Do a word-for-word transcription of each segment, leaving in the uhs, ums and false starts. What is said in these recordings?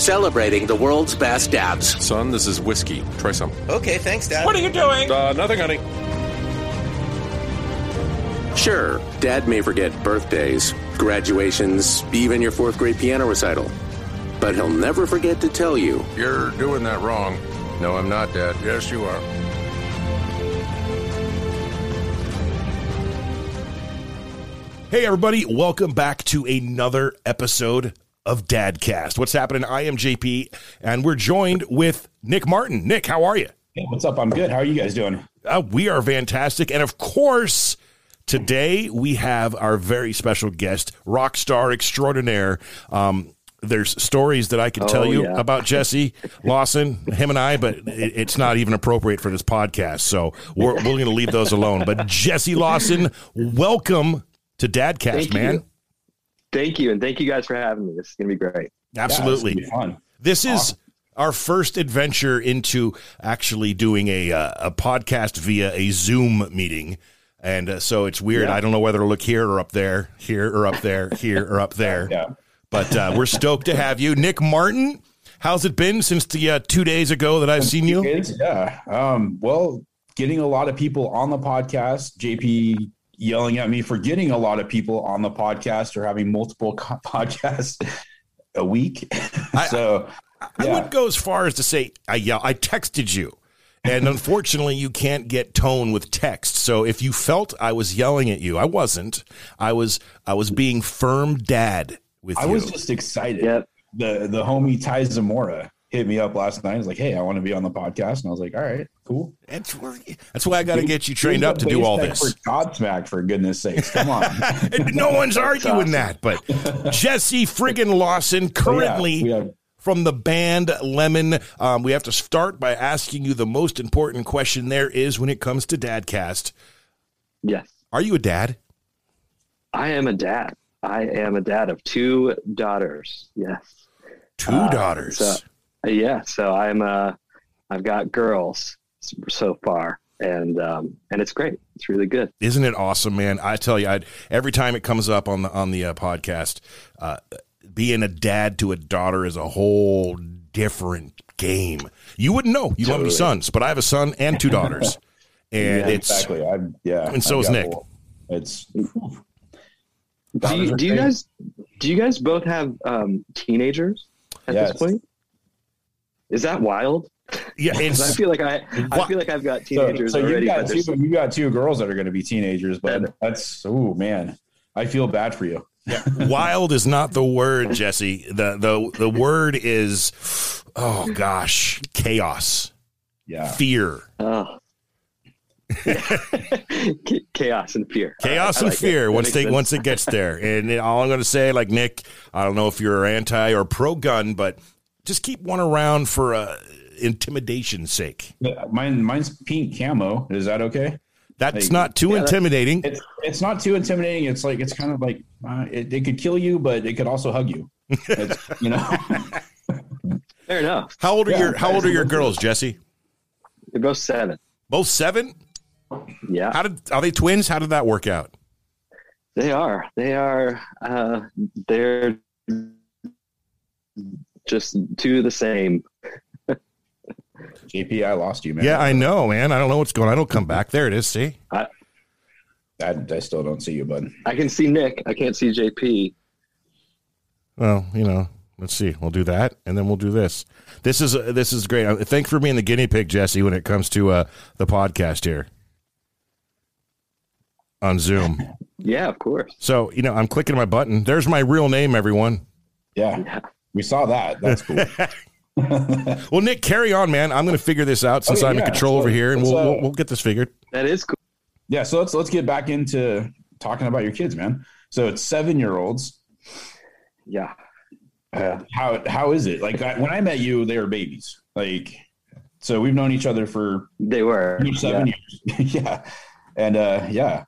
celebrating the world's best dads. Son, this is whiskey. Try some. Okay, thanks, Dad. What are you doing? Uh, nothing, honey. Sure, Dad may forget birthdays, graduations, even your fourth grade piano recital. But he'll never forget to tell you. You're doing that wrong. No, I'm not, Dad. Yes, you are. Hey, everybody. Welcome back to another episode of Dadcast. What's happening? I am J P, and we're joined with Nick Martin. Nick, how are you? Hey, what's up? I'm good. How are you guys doing? Uh, we are fantastic. And, of course, today we have our very special guest, rock star extraordinaire. Um, there's stories that I can tell oh, you yeah. about Jesse Lawson, him and I, but it, it's not even appropriate for this podcast, so we're, we're going to leave those alone. But Jesse Lawson, welcome to Dadcast, thank man. You. Thank you, and thank you guys for having me. This is going to be great. Absolutely. Yeah, it's gonna be fun. This is awesome. Our first adventure into actually doing a uh, a podcast via a Zoom meeting. And uh, so it's weird. Yeah. I don't know whether to look here or up there, here or up there, here or up there. Yeah. But uh, we're stoked to have you. Nick Martin, how's it been since the uh, two days ago that I've seen you? Kids, yeah. Um, well, getting a lot of people on the podcast, J P yelling at me for getting a lot of people on the podcast or having multiple co- podcasts a week. I, so I, I yeah. would go as far as to say I yell. I texted you. And unfortunately, you can't get tone with text. So if you felt I was yelling at you, I wasn't. I was I was being firm dad with I you. was just excited. Yep. The the homie Ty Zamora hit me up last night. He's like, hey, I want to be on the podcast. And I was like, all right, cool. That's, that's why I got to get you trained up to do all this. For Godsmack, for goodness sakes. Come on. No one's arguing awesome. that. But Jesse friggin' Lawson, currently Yeah, we have- from the band Lemon, um, we have to start by asking you the most important question there is when it comes to Dadcast. Yes, Are you a dad? I am a dad. I am a dad of two daughters. Yes, Two Uh, daughters. so- yeah. So I'm uh, I've got girls so far, and um, and it's great. It's really good. Isn't it awesome, man? I tell you, I'd, every time it comes up on the on the uh, podcast, uh, being a dad to a daughter is a whole different game. You wouldn't know. You don't have any Totally. sons, but I have a son and two daughters, and yeah, it's exactly. I'm, yeah. and so I've is got Nick. both. It's Do Daughters you, are do you great. guys do you guys both have um, teenagers at Yes. this point? Is that wild? yeah. 'Cause It's I feel like I I feel like I've got so, teenagers so already. you but got there's- two, you got two girls that are going to be teenagers, but Yeah. that's oh man, I feel bad for you. wild is not the word, Jesse. The the the word is oh gosh, chaos, Yeah, fear. Oh. Chaos and fear. Chaos I and like it. fear That once makes they sense. once it gets there. And all I'm going to say, like Nick, I don't know if you're anti or pro gun, but just keep one around for uh, intimidation's sake. mine mine's pink camo. Is that okay? That's Like, not too yeah, that- intimidating. It's it's not too intimidating. It's like it's kind of like uh, it, it could kill you, but it could also hug you. It's, you know. Fair enough. How old are Yeah, your How old are your girls, Jesse? They're both seven. Both seven. Yeah, How did are they twins? How did that work out? they are. They are. Uh, they're just two the same. J P, I lost you, man. Yeah, I know, man. I don't know what's going on. It'll come back. There it is. See. I, I still don't see you, bud. I can see Nick. I can't see J P. Well, you know, let's see. We'll do that, and then we'll do this. This is uh, this is great. Uh, Thanks for being the guinea pig, Jesse, when it comes to uh, the podcast here on Zoom. Yeah, of course. So, you know, I'm clicking my button. There's my real name, everyone. Yeah, Yeah. we saw that. That's cool. Well, Nick, carry on, man. I'm going to figure this out since Okay, I'm in yeah. control So, over here, and let's, we'll, uh, we'll we'll get this figured. That is cool. Yeah, so let's let's get back into talking about your kids, man. So it's seven year olds. Yeah. Uh, how how is it? Like I, when I met you, they were babies. Like, so we've known each other for They were. seven yeah. years. Yeah, and uh, yeah,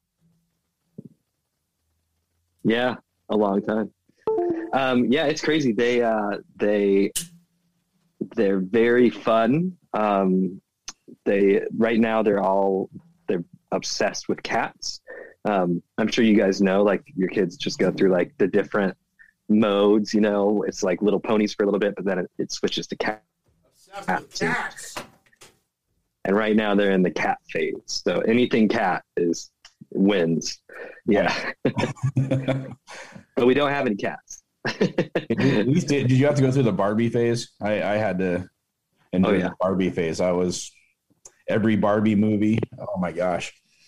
Yeah, a long time. Um, yeah, it's crazy. They uh, they they're very fun. Um, they right now they're all they're obsessed with cats. Um, I'm sure you guys know, like your kids just go through like the different modes. You know, it's like little ponies for a little bit, but then it, it switches to cat. Cats. And right now they're in the cat phase. So anything cat is wins. Yeah. But we don't have any cats. At least did, did you have to go through the Barbie phase? I, I had to endure Oh, yeah. the Barbie phase. I was every Barbie movie. Oh my gosh.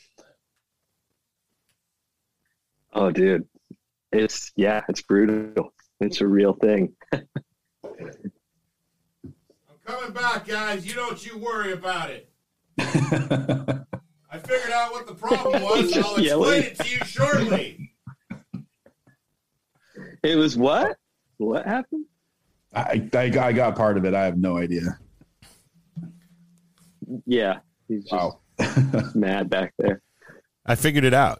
Oh, dude. It's, yeah, it's brutal. It's a real thing. I'm coming back, guys. You don't you worry about it. I figured out what the problem was, and I'll explain it to you shortly. It was what? What happened? I, I, I got part of it. I have no idea. Yeah. He's just Wow. mad back there. I figured it out.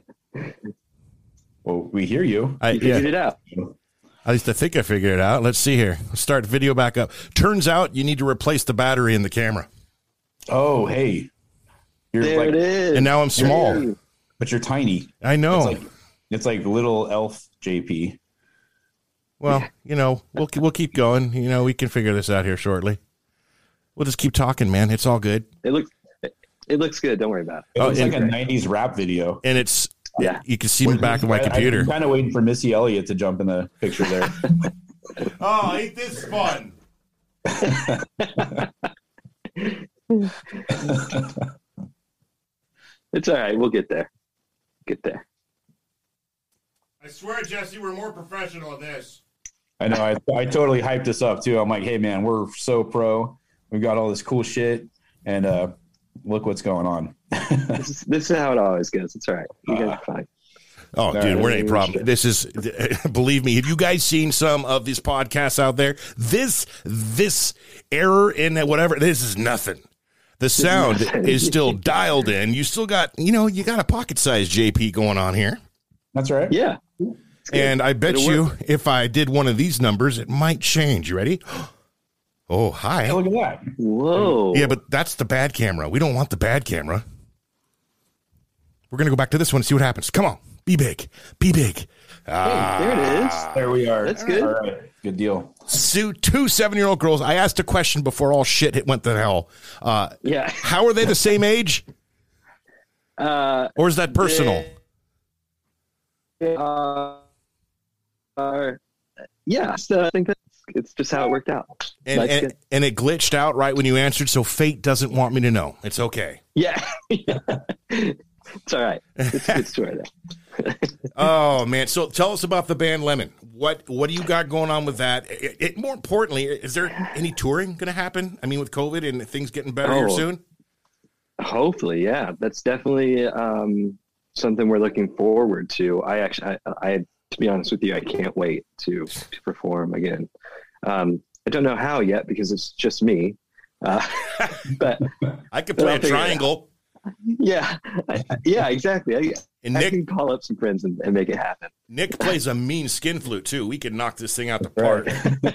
Well, we hear you. I, You figured yeah. it out. At least I think I figured it out. Let's see here. Let's start video back up. Turns out you need to replace the battery in the camera. Oh, hey. You're There like, it is. And now I'm small. Hey. but you're tiny. I know. It's like it's like little elf J P. Well, you know, we'll we'll keep going. You know, we can figure this out here shortly. We'll just keep talking, man. It's all good. It looks it looks good. Don't worry about it. It Oh, looks like a and- nineties rap video. And it's Yeah. you can see me back of my computer. I'm kind of waiting for Missy Elliott to jump in the picture there. Oh, ain't this fun? It's all right. We'll get there. Get there. I swear, Jesse, we're more professional at this. I know. I, I totally hyped this up too. I'm like, hey man, we're so pro. We got all this cool shit, and uh, look what's going on. This is, this is how it always goes. It's all right. You guys are fine. Oh, dude, right. we're any problem. This is, believe me, have you guys seen some of these podcasts out there? This, this error in whatever, this is nothing. The sound is still dialed in. You still got, you know, you got a pocket-sized J P going on here. That's right. Yeah. And I bet It'll you work. if I did one of these numbers, it might change. You ready? Oh, hi. Hey, look at that. Whoa. Yeah, but that's the bad camera. We don't want the bad camera. We're going to go back to this one and see what happens. Come on. Be big. Be big. Hey, there it is. There we are. That's good. All right. Good deal. Sue, two seven-year-old girls. I asked a question before all shit hit went to hell. Uh, Yeah. how are they the same age? Uh, Or is that personal? they are, are- yeah. So I think that's it's just how it worked out. And, That's and, good. and it glitched out right when you answered, so fate doesn't want me to know. It's okay. Yeah. It's all right. It's a good story though. Oh, man. So tell us about the band Lemon. What what do you got going on with that? It, it, more importantly, is there any touring going to happen? I mean, with COVID and things getting better here Oh. soon? Hopefully, yeah. That's definitely um, something we're looking forward to. I actually, I, I, to be honest with you, I can't wait to, to perform again. Um, I don't know how yet because it's just me. Uh, but I could But play I'll a figure it out. triangle. yeah, I, I- yeah, exactly. I, And I Nick can call up some friends and, and make it happen. Nick plays a mean skin flute, too. We could knock this thing out the park.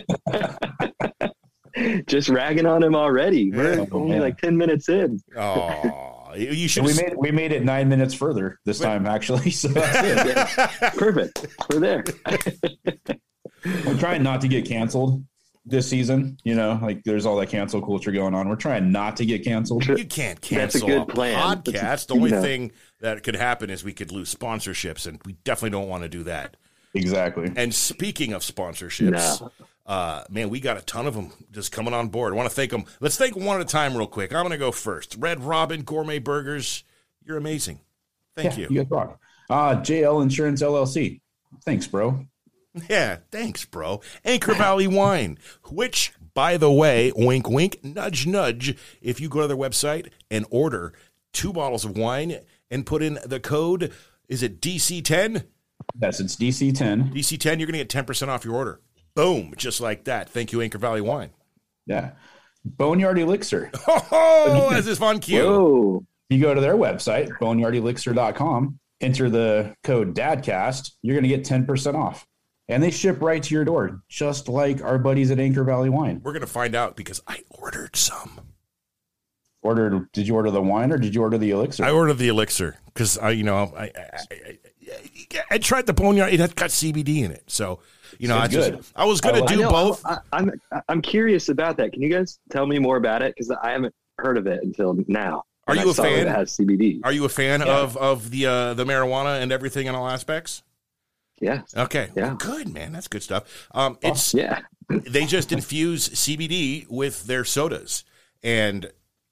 Just ragging on him already. We're Yeah. only Yeah. like ten minutes in. Oh, you should We made we made it nine minutes further this time, actually. So that's it. Perfect. We're there. We're trying not to get canceled this season. You know, like there's all that cancel culture going on. We're trying not to get canceled. You can't That's a cancel good a plan. podcast. That's a- the only you know. thing that could happen is we could lose sponsorships, and we definitely don't want to do that. Exactly. And speaking of sponsorships, No. uh, man, we got a ton of them just coming on board. I want to thank them. Let's thank them one at a time real quick. I'm going to go first. Red Robin Gourmet Burgers. You're amazing. Thank Yeah, you. You guys rock. Uh, J L Insurance L L C. Thanks, bro. Yeah, thanks, bro. Anchor Valley Wine, which, by the way, wink, wink, nudge, nudge, if you go to their website and order two bottles of wine and put in the code, is it D C ten? Yes, it's D C ten. D C ten, you're going to get ten percent off your order. Boom, just like that. Thank you, Anchor Valley Wine. Yeah. Boneyard Elixir. Oh, this is fun cue. Whoa. You go to their website, boneyard elixir dot com, enter the code DADCAST, you're going to get ten percent off. And they ship right to your door, just like our buddies at Anchor Valley Wine. We're going to find out because I ordered some. Ordered? Did you order the wine or did you order the elixir? I ordered the elixir because I, you know, I, I, I, I, I tried the boneyard. It had got C B D in it, so You know, I It's just good. I was gonna I like- do I know, both. I, I'm I'm curious about that. Can you guys tell me more about it? Because I haven't heard of it until now. Are And you I a saw fan? It has C B D. Are you a fan Yeah. of of the uh, the marijuana and everything in all aspects? Yeah. Okay, Yeah. good man, that's good stuff. Um, it's Yeah. they just infuse C B D with their sodas, and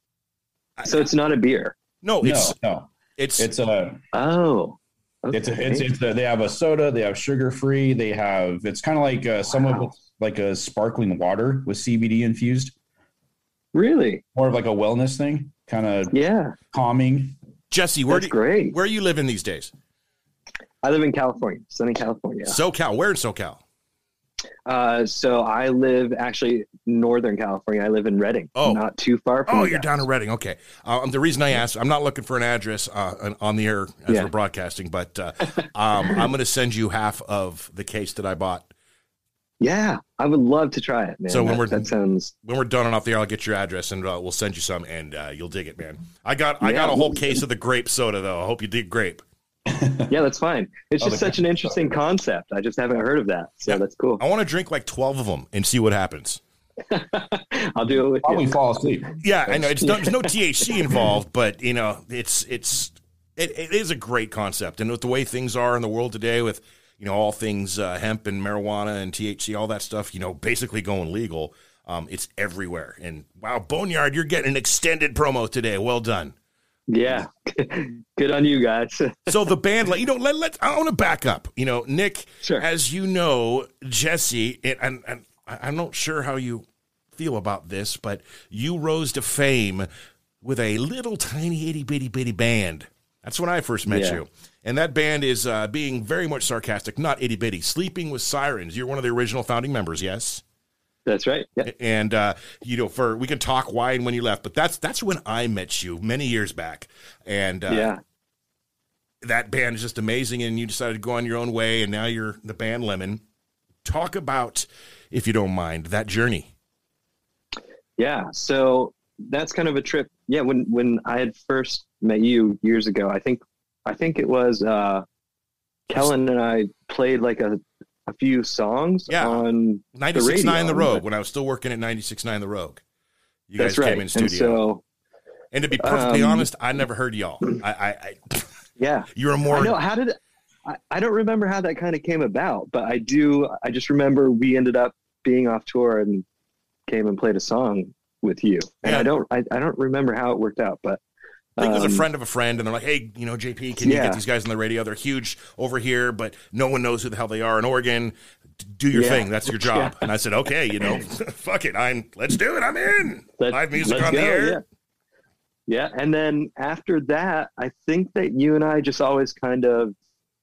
So it's not a beer. no, No, it's no, it's it's a Oh. it's a, okay. it's it's a, they have a soda, they have sugar free, they have it's kind of like uh, some of Wow. it's like a sparkling water with C B D infused, Really? more of like a wellness thing, kind of Yeah. calming. Jesse. Where That's do you, great. where are you living these days? I live in California, sunny California. SoCal. Where in SoCal? Uh, so I live actually Northern California. I live in Redding. Oh. Not too far from Oh, you you're guys. down in Reading. Okay. Um, the reason I asked, I'm not looking for an address uh, on- on the air as Yeah. we're broadcasting, but uh, um, I'm going to send you half of the case that I bought. Yeah, I would love to try it, man. So when that, we're- that sounds When we're done and off the air, I'll get your address and uh, we'll send you some, and uh, you'll dig it, man. I got I Yeah. got a whole case of the grape soda, though. I hope you dig grape. yeah, that's fine. It's Oh, just the- such an interesting concept. I just haven't heard of that, so Yeah. that's cool. I want to drink like twelve of them and see what happens. I'll do it with Probably you. fall asleep. Yeah, I know it's no, there's no T H C involved, but you know, it's it's it, it is a great concept, and with the way things are in the world today, with you know all things uh, hemp and marijuana and T H C, all that stuff, you know, basically going legal, um, it's everywhere. And wow, Boneyard, you're getting an extended promo today. Well done. Yeah, good on you guys. So the band, like, you know, let let I want to back up. You know, Nick, Sure. as you know, Jesse, and, and, and I- I'm not sure how you feel about this, but you rose to fame with a little tiny itty bitty bitty band. That's when I first met Yeah. you. And that band is uh, being very much sarcastic, not itty bitty. Sleeping with Sirens. You're one of the original founding members, yes? That's right. Yeah. And uh, you know, for we can talk why and when you left, but that's that's when I met you many years back. And uh, yeah. that band is just amazing, and you decided to go on your own way, and now you're the band Lemon. Talk about, if you don't mind, that journey. Yeah. So that's kind of a trip. Yeah. When, when I had first met you years ago, I think, I think it was, uh, Kellen and I played like a, a few songs Yeah. on ninety-six point nine The, the radio, Rogue, when I was still working at ninety-six point nine The Rogue. You That's guys right. came in And studio. so, And to be perfectly um, honest, I never heard y'all. I, I, I yeah. You're a I more, know. How did I, I don't remember how that kind of came about, but I do. I just remember we ended up being off tour and came and played a song with you. And Yeah. I don't. I, I don't remember how it worked out, but I think it was a um, friend of a friend, and they're like, hey, you know, J P, can you Yeah. get these guys on the radio? They're huge over here, but no one knows who the hell they are in Oregon. Do your Yeah. thing. That's your job. Yeah. And I said, okay, you know, fuck it. I'm, let's do it. I'm in. Let's- Live music let's on go, the air. Yeah. Yeah. And then after that, I think that you and I just always kind of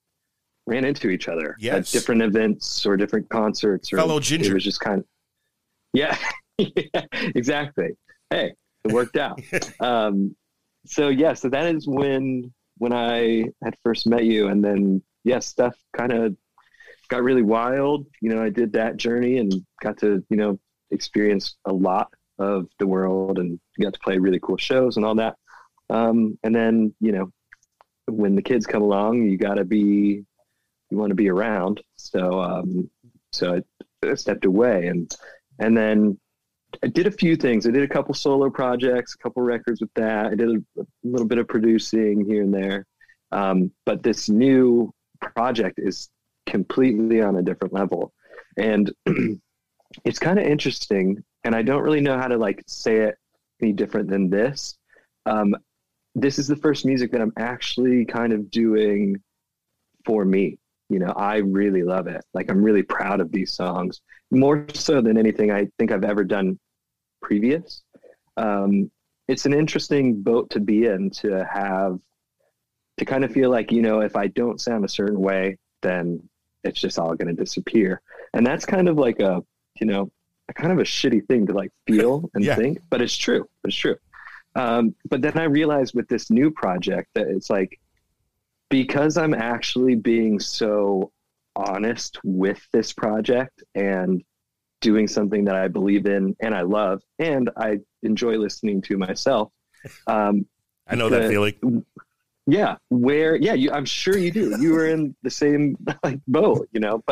ran into each other Yes. at different events or different concerts. Or Fellow ginger. It was just kind of, yeah, yeah, exactly. Hey, it worked out. um, so yeah, so that is when, when I had first met you, and then yeah, stuff kind of got really wild. You know, I did that journey and got to, you know, experience a lot of the world and got to play really cool shows and all that. Um, and then, you know, when the kids come along, you gotta be, you want to be around. So, um, so I, I stepped away, and, and then I did a few things. I did a couple solo projects, a couple records with that. I did a, a little bit of producing here and there. Um, but this new project is completely on a different level. And it's kind of interesting. And I don't really know how to like say it any different than this. Um, this is the first music that I'm actually kind of doing for me. You know, I really love it. Like, I'm really proud of these songs, more so than anything I think I've ever done previous. Um, it's an interesting boat to be in, to have, to kind of feel like, you know, if I don't sound a certain way, then it's just all going to disappear. And that's kind of like a, you know, a kind of a shitty thing to like feel and Yeah. think, but it's true. It's true. Um, but then I realized with this new project that it's like, because I'm actually being so honest with this project and doing something that I believe in and I love and I enjoy listening to myself. Um, I know that the- feeling. yeah, where, yeah, you, I'm sure you do. You were in the same like boat, you know, but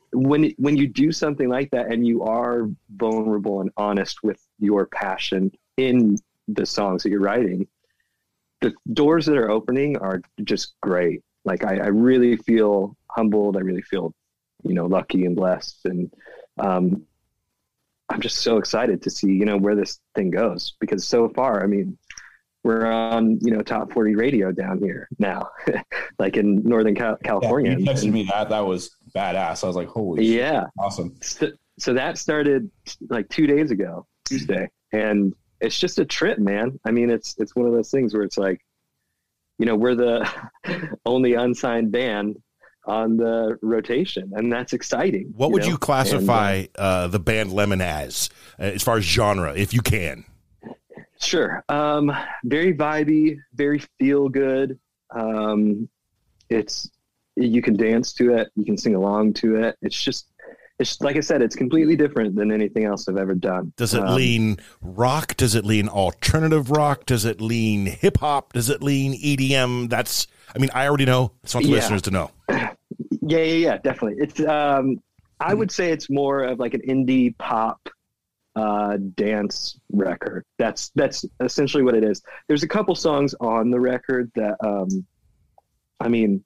when when you do something like that and you are vulnerable and honest with your passion in the songs that you're writing, the doors that are opening are just great. Like I, I really feel humbled. I really feel, you know, lucky and blessed. And um, I'm just so excited to see, you know, where this thing goes, because so far, I mean, we're on, you know, top forty radio down here now, like in Northern Cal- California. Yeah, you texted me that. That was badass. I was like, holy yeah, shit. Awesome. So, so that started like two days ago, Tuesday. And it's just a trip, man. I mean, it's, it's one of those things where it's like, you know, we're the only unsigned band on the rotation, and that's exciting. What you would know? you classify and, uh, uh, the band Lemon as, uh, as far as genre, if you can? Sure. Um, very vibey, very feel good. Um, it's, you can dance to it. You can sing along to it. It's just, it's like I said, it's completely different than anything else I've ever done. Does it um, lean rock? Does it lean alternative rock? Does it lean hip hop? Does it lean E D M? That's, I mean, I already know. I just want the Yeah. listeners to know. Yeah, yeah, yeah, definitely. It's, um, I would say it's more of like an indie pop, uh, dance record. That's, that's essentially what it is. There's a couple songs on the record that, um, I mean,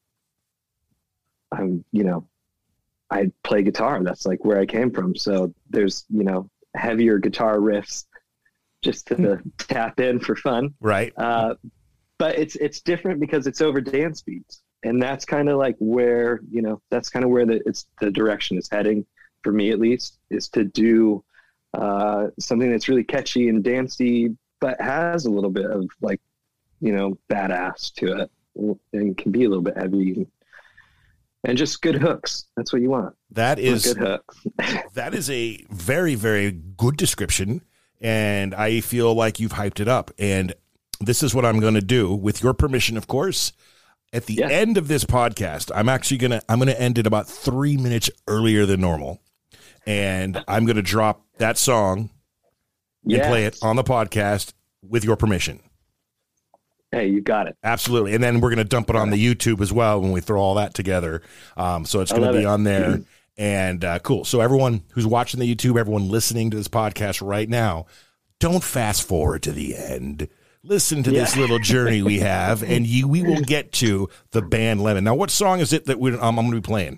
I'm, you know, I play guitar. That's like where I came from. So there's, you know, heavier guitar riffs just to tap in for fun. Right. Uh, but it's, it's different because it's over dance beats. And that's kind of like where, you know, that's kind of where the, it's the direction is heading for me, at least, is to do uh, something that's really catchy and dancey, but has a little bit of like, you know, badass to it, and can be a little bit heavy and just good hooks. That's what you want. That is good hooks. that is a very, very good description. And I feel like you've hyped it up. And this is what I'm going to do, with your permission, of course. At the Yeah. end of this podcast, I'm actually going to, I'm going to end it about three minutes earlier than normal. And I'm going to drop that song and Yes. play it on the podcast with your permission. Hey, you got it. Absolutely. And then we're going to dump it on the YouTube as well when we throw all that together. Um, so it's I going to love be it. on there. And uh, cool. So everyone who's watching the YouTube, everyone listening to this podcast right now, don't fast forward to the end. Listen to this Yeah. little journey we have, and you, we will get to the band Lemon. Now, what song is it that we, um, I'm going to be playing?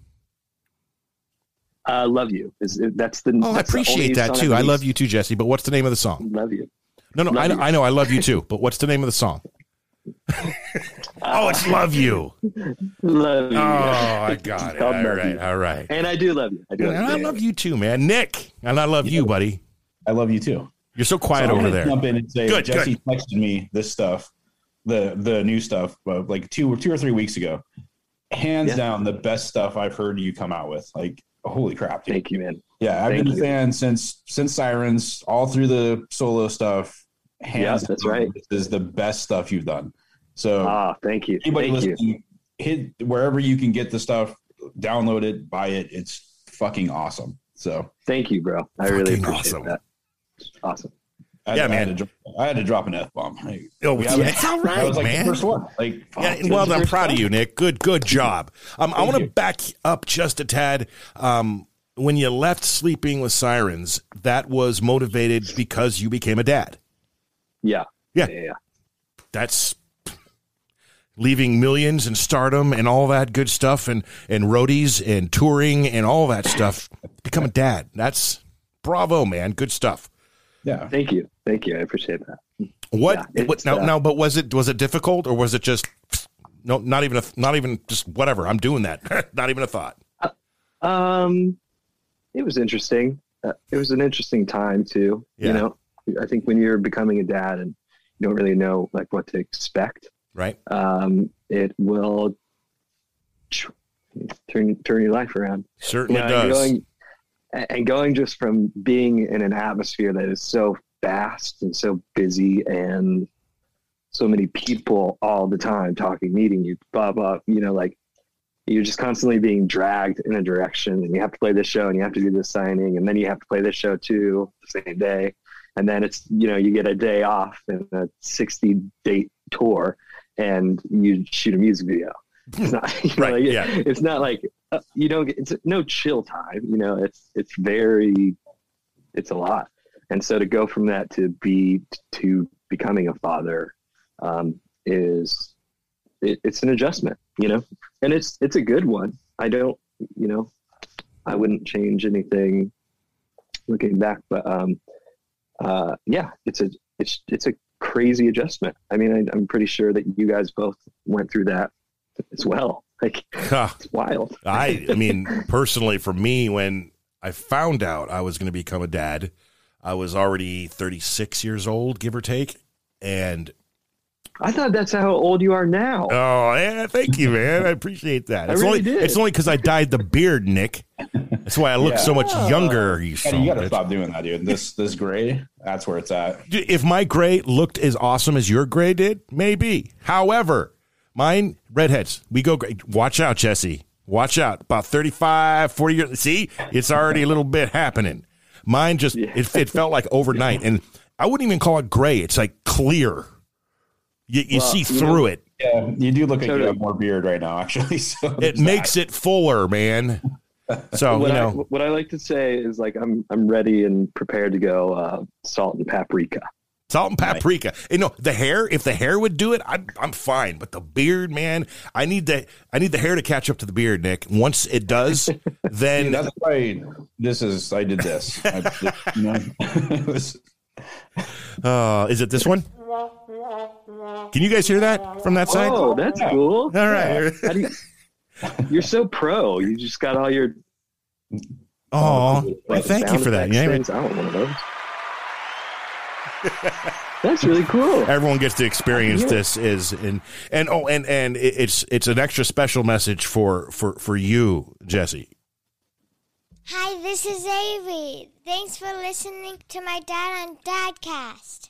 Uh, love you. Is that's the Oh, I that's the only appreciate that song too. I released. love you too, Jesse. But what's the name of the song? Love you. No, no, Love I, You. I know I love you too. But what's the name of the song? Oh, it's Love You. Love you. Oh, I got it. Called All Love right, You. all right. And I do love you. I do. And I love you. love you too, man. Nick, and I love you, buddy. I love you too. You're so quiet So I'm over gonna there. Jump in and say, Good, Jesse good. texted me this stuff, the the new stuff, uh, like two or two or three weeks ago. Hands Yeah. down, the best stuff I've heard you come out with. Like, holy crap, dude. Thank you, man. Yeah, I've Thank been a you. fan since since Sirens, all through the solo stuff. Hands Yeah, that's down, right. This is the best stuff you've done. So Ah, thank you. anybody Thank you. listening, hit wherever you can get the stuff, download it, buy it. It's fucking awesome. So Thank you, bro. I really Fucking appreciate awesome. that. Awesome. I, Yeah, I man. Had to drop, I had to drop an F bomb. Oh, We yeah, haven't- it's all That right, was like man. the first one. Like, fuck, Yeah, it was well, the I'm first proud of one. you, Nick. Good, good job. Um, I Thank want to you. back up just a tad. Um, when you left Sleeping with Sirens, that was motivated because you became a dad. Yeah. Yeah. Yeah. yeah. That's leaving millions and stardom and all that good stuff, and and roadies and touring and all that stuff. Become a dad. That's bravo, man. Good stuff. Yeah. Thank you. Thank you. I appreciate that. What? Yeah, what it's, now? uh, now, but was it was it difficult, or was it just no? Not even a not even just whatever. I'm doing that. Not even a thought. Um, it was interesting. Uh, it was an interesting time too. Yeah. You know, I think when you're becoming a dad and you don't really know like what to expect, Right. um, it will turn turn your life around. Certainly You know, does. and going, and going just from being in an atmosphere that is so fast and so busy and so many people all the time talking, meeting you, blah, blah, you know, like you're just constantly being dragged in a direction, and you have to play this show and you have to do this signing, and then you have to play this show too the same day. And then it's, you know, you get a day off in a sixty date tour and you shoot a music video. It's not, you know, Right, like, yeah. it's not like uh, you don't get, it's no chill time, you know, it's, it's very, it's a lot. And so to go from that to be, to becoming a father, um, is, it, it's an adjustment, you know, and it's, it's a good one. I don't, you know, I wouldn't change anything looking back, but, um, uh, yeah, it's a, it's, it's a crazy adjustment. I mean, I, I'm pretty sure that you guys both went through that as well. Like, huh. It's wild. I, I mean, personally for me, when I found out I was going to become a dad, I was already thirty-six years old, give or take. And I thought that's how old you are now. oh, yeah, thank you, man. I appreciate that. I It's really only, did. It's only because I dyed the beard, Nick. That's why I look Yeah. so much younger. You, Yeah, son you of got a to bitch. stop doing that, dude. This this gray, that's where it's at. If my gray looked as awesome as your gray did, maybe. However, mine, redheads, we go gray. Watch out, Jesse. Watch out. About thirty-five, forty years. See, it's already a little bit happening. Mine just, Yeah. it, it felt like overnight. And I wouldn't even call it gray. It's like clear. You, you Well, see you through know- it. Yeah, you do look like you Totally. have more beard right now, actually. So It there's makes that. it fuller, man. So, what you I know, what I like to say is like I'm I'm ready and prepared to go uh, salt and paprika. salt and paprika. You know, the hair, if the hair would do it, I'm, I'm fine. But the beard, man, I need the, I need the hair to catch up to the beard, Nick. Once it does, then Dude, that's why this is. I did this. I did, you know, it was- Uh, is it this one? Can you guys hear that from that side? Oh, that's cool. All right. How do you, you're so pro. You just got all your Oh, well, like, thank you sound for that. effects Yeah, things. I want one of those. That's really cool. everyone gets to experience Yeah. this. Is and and oh, and and it- it's it's an extra special message for for for you, Jesse. Hi, this is Avery. Thanks for listening to my dad on Dadcast.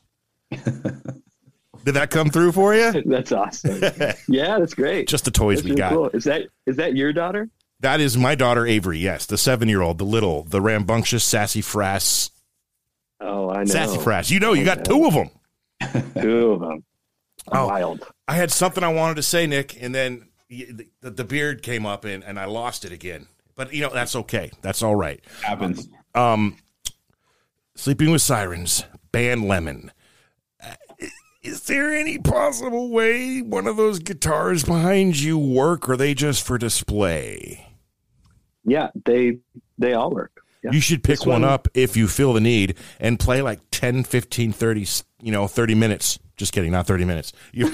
Did that come through for you? That's awesome. Yeah, that's great. Just the toys That's we really got. cool. Is that is that your daughter? That is my daughter Avery. Yes, the seven-year-old, the little, the rambunctious, sassy frass, Oh, I know. sassy frass. You know, you got two of them. Two of them. Oh. Wild. I had something I wanted to say, Nick, and then the, the, the beard came up and, and I lost it again. But, you know, that's okay. That's all right. happens. Um, Sleeping with Sirens, Band Lemon. Uh, Is there any possible way one of those guitars behind you work, or are they just for display? Yeah, they they all work. Yeah. You should pick This one one- up if you feel the need and play like ten, fifteen, thirty, you know, thirty minutes. Just kidding, not thirty minutes. You,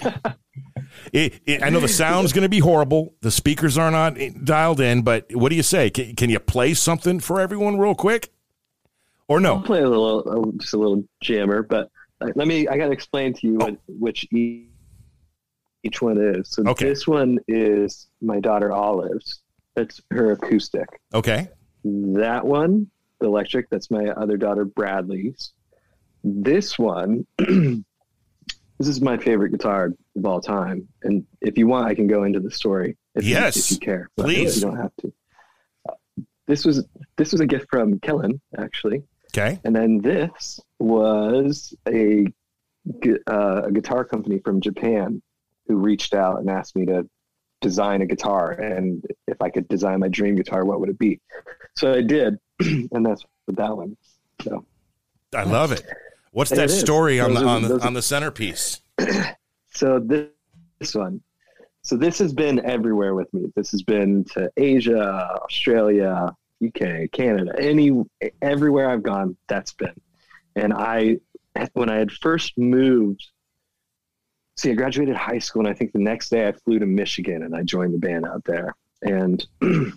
it, it, I know the sound's going to be horrible. The speakers are not dialed in, but what do you say? Can, can you play something for everyone real quick? Or I'll no? play a little, uh, just a little jammer, but uh, let me. I got to explain to you what, which e- each one is. So Okay. this one is my daughter Olive's. That's her acoustic. Okay. That one, the electric, that's my other daughter Bradley's. This one, this is my favorite guitar of all time. And if you want, I can go into the story. If Yes, you, if you care, but please. You don't have to. Uh, this was this was a gift from Kellen, actually. Okay. And then this was a, gu- uh, a guitar company from Japan who reached out and asked me to design a guitar. And if I could design my dream guitar, what would it be? So I did. And that's what that one. So I love it. What's It that is. story on Those the are- on the those are- on the centerpiece? So this, this one, so this has been everywhere with me. This has been to Asia, Australia, U K, Canada, any, everywhere I've gone, that's been. And I, when I had first moved, see, I graduated high school and I think the next day I flew to Michigan and I joined the band out there. And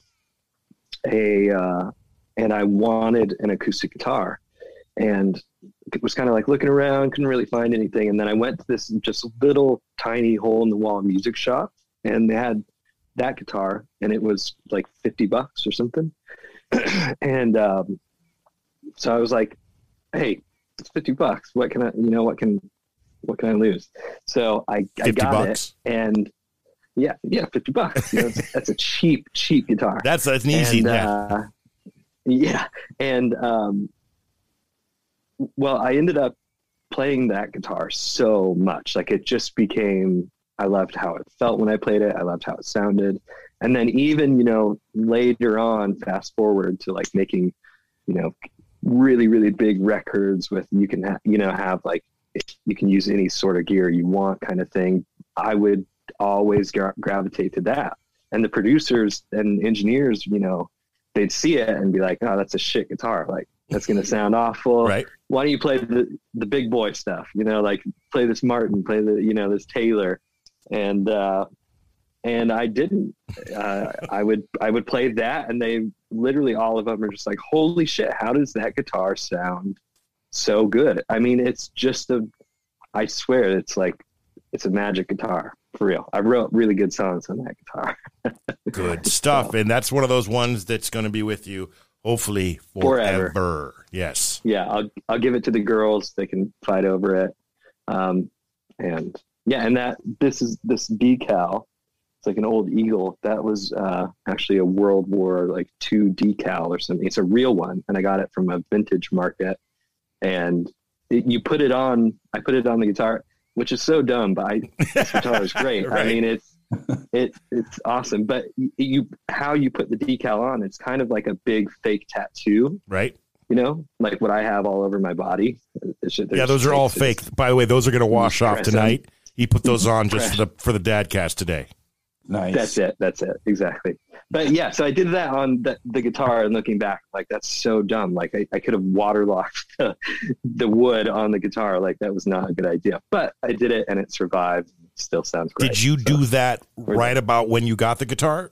a, uh, and I wanted an acoustic guitar and it was kind of like looking around, couldn't really find anything. And then I went to this just little tiny hole in the wall music shop and they had that guitar and it was like fifty bucks or something. and um, so I was like, hey, it's fifty bucks. What can I, you know, what can, what can I lose? So I, I fifty got bucks. it and yeah, yeah, fifty bucks. You know, that's, that's a cheap, cheap guitar. That's that's an easy. And, yeah. uh, yeah. And, um, well, I ended up playing that guitar so much. Like it just became, I loved how it felt when I played it. I loved how it sounded. And then even, you know, later on, fast forward to like making, you know, really, really big records with, you can, ha- you know, have like, you can use any sort of gear you want kind of thing. I would always gra- gravitate to that. And the producers and engineers, you know, they'd see it and be like, oh, that's a shit guitar. Like, that's going to sound awful. Right. Why don't you play the, the big boy stuff? You know, like play this Martin, play the, you know, this Taylor. And, uh, and I didn't, uh, I would, I would play that. And they literally, all of them are just like, holy shit, how does that guitar sound so good? I mean, it's just a, I swear it's like, it's a magic guitar for real. I wrote really good songs on that guitar. Good stuff. And that's one of those ones that's going to be with you hopefully forever. forever. Yes. Yeah. I'll, I'll give it to the girls. They can fight over it. Um, and yeah. And that, this is this decal. It's like an old Eagle. That was uh, actually a World War like two decal or something. It's a real one. And I got it from a vintage market. And it, you put it on, I put it on the guitar, which is so dumb, but I, this guitar is great. Right. I mean, it's, it, it's awesome, but you, you, how you put the decal on, it's kind of like a big fake tattoo. Right. You know, like what I have all over my body. It's just, yeah, those are all fake. By the way, those are going to wash off tonight. On. He put those on just for the, for the Dadcast today. Nice. That's it. That's it. Exactly. But yeah, so I did that on the, the guitar, and looking back, like, that's so dumb. Like I, I could have waterlocked the, the wood on the guitar. Like that was not a good idea, but I did it and it survived. It still sounds great. Did you so, do that right about when you got the guitar?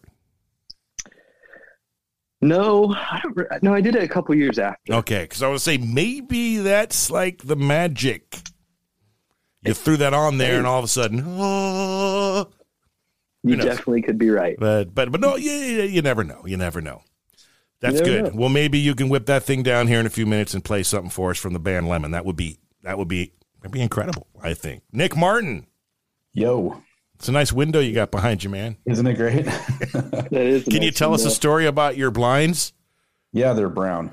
No, I don't, no, I did it a couple years after. Okay. Cause I would say maybe that's like the magic. You it, threw that on there, it, and all of a sudden, oh, you definitely could be right. But, but, but no, you, you never know. You never know. That's good. Know. Well, maybe you can whip that thing down here in a few minutes and play something for us from the band Lemon. That would be, that would be, that'd be incredible, I think. Nick Martin. Yo. It's a nice window you got behind you, man. Isn't it great? That is Can nice you tell window. us a story about your blinds? Yeah, they're brown.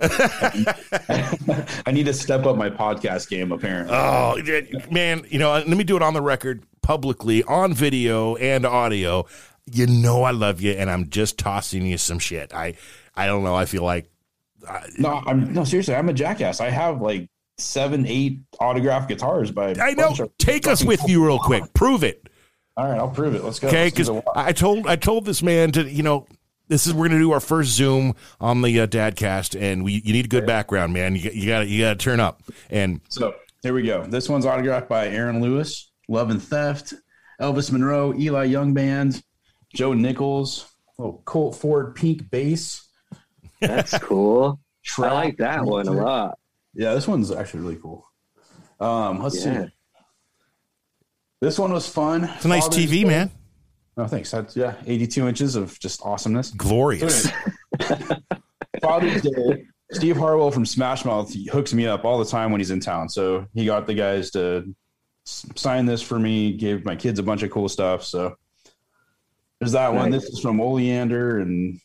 I need to step up my podcast game, apparently. Oh, man, you know, let me do it on the record, publicly, on video and audio. You know I love you, and I'm just tossing you some shit. I I don't know. I feel like... I, no, I'm no, seriously, I'm a jackass. I have like seven, eight autographed guitars by... I know. Take us with you real quick. Prove it. All right, I'll prove it. Let's go. Okay, because I told I told this man to, you know... This is we're gonna do our first Zoom on the uh, Dadcast, and we you need a good background, man. You you got you got to turn up. And so here we go. This one's autographed by Aaron Lewis, Love and Theft, Elvis Monroe, Eli Young Band, Joe Nichols, little Colt Ford pink bass. That's cool. I like that one a lot. Yeah, this one's actually really cool. Um, let's yeah. see. This one was fun. It's a nice Father's T V, Day. Man. Oh, thanks. That's yeah, eighty-two inches of just awesomeness. Glorious. Father's Day. Steve Harwell from Smash Mouth he hooks me up all the time when he's in town. So he got the guys to sign this for me, gave my kids a bunch of cool stuff. So there's that nice. One. This is from Oleander and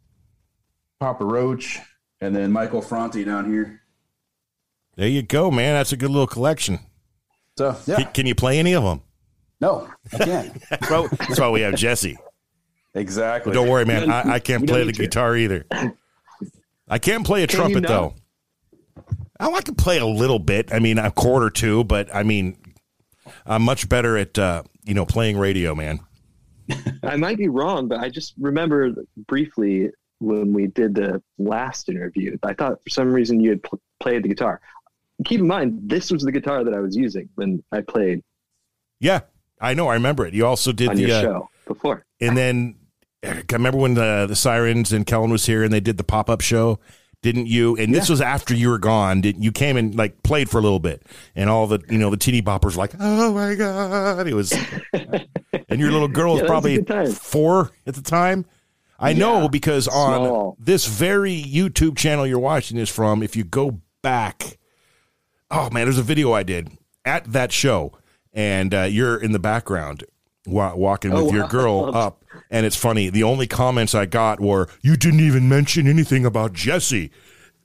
Papa Roach, and then Michael Franti down here. There you go, man. That's a good little collection. So yeah. Can, can you play any of them? No, I can't. Well, that's why we have Jesse. Exactly. But don't worry, man. I, I can't play the guitar either. I can't play a can trumpet, though. Oh, I can play a little bit. I mean, a chord or two, but I mean, I'm much better at, uh, you know, playing radio, man. I might be wrong, but I just remember briefly when we did the last interview, I thought for some reason you had pl- played the guitar. Keep in mind, this was the guitar that I was using when I played. Yeah. I know. I remember it. You also did on the your uh, show before. And then I remember when the, the Sirens and Kellen was here and they did the pop-up show, didn't you? And yeah. This was after you were gone. Did you came and like played for a little bit, and all the, you know, the teeny boppers were like, oh my God, it was, and your little girl was yeah, probably was four at the time. I yeah. know because on Small. This very YouTube channel you're watching this from, if you go back, oh man, there's a video I did at that show. And uh, you're in the background wa- walking with oh, your wow. girl up. And it's funny. The only comments I got were, you didn't even mention anything about Jesse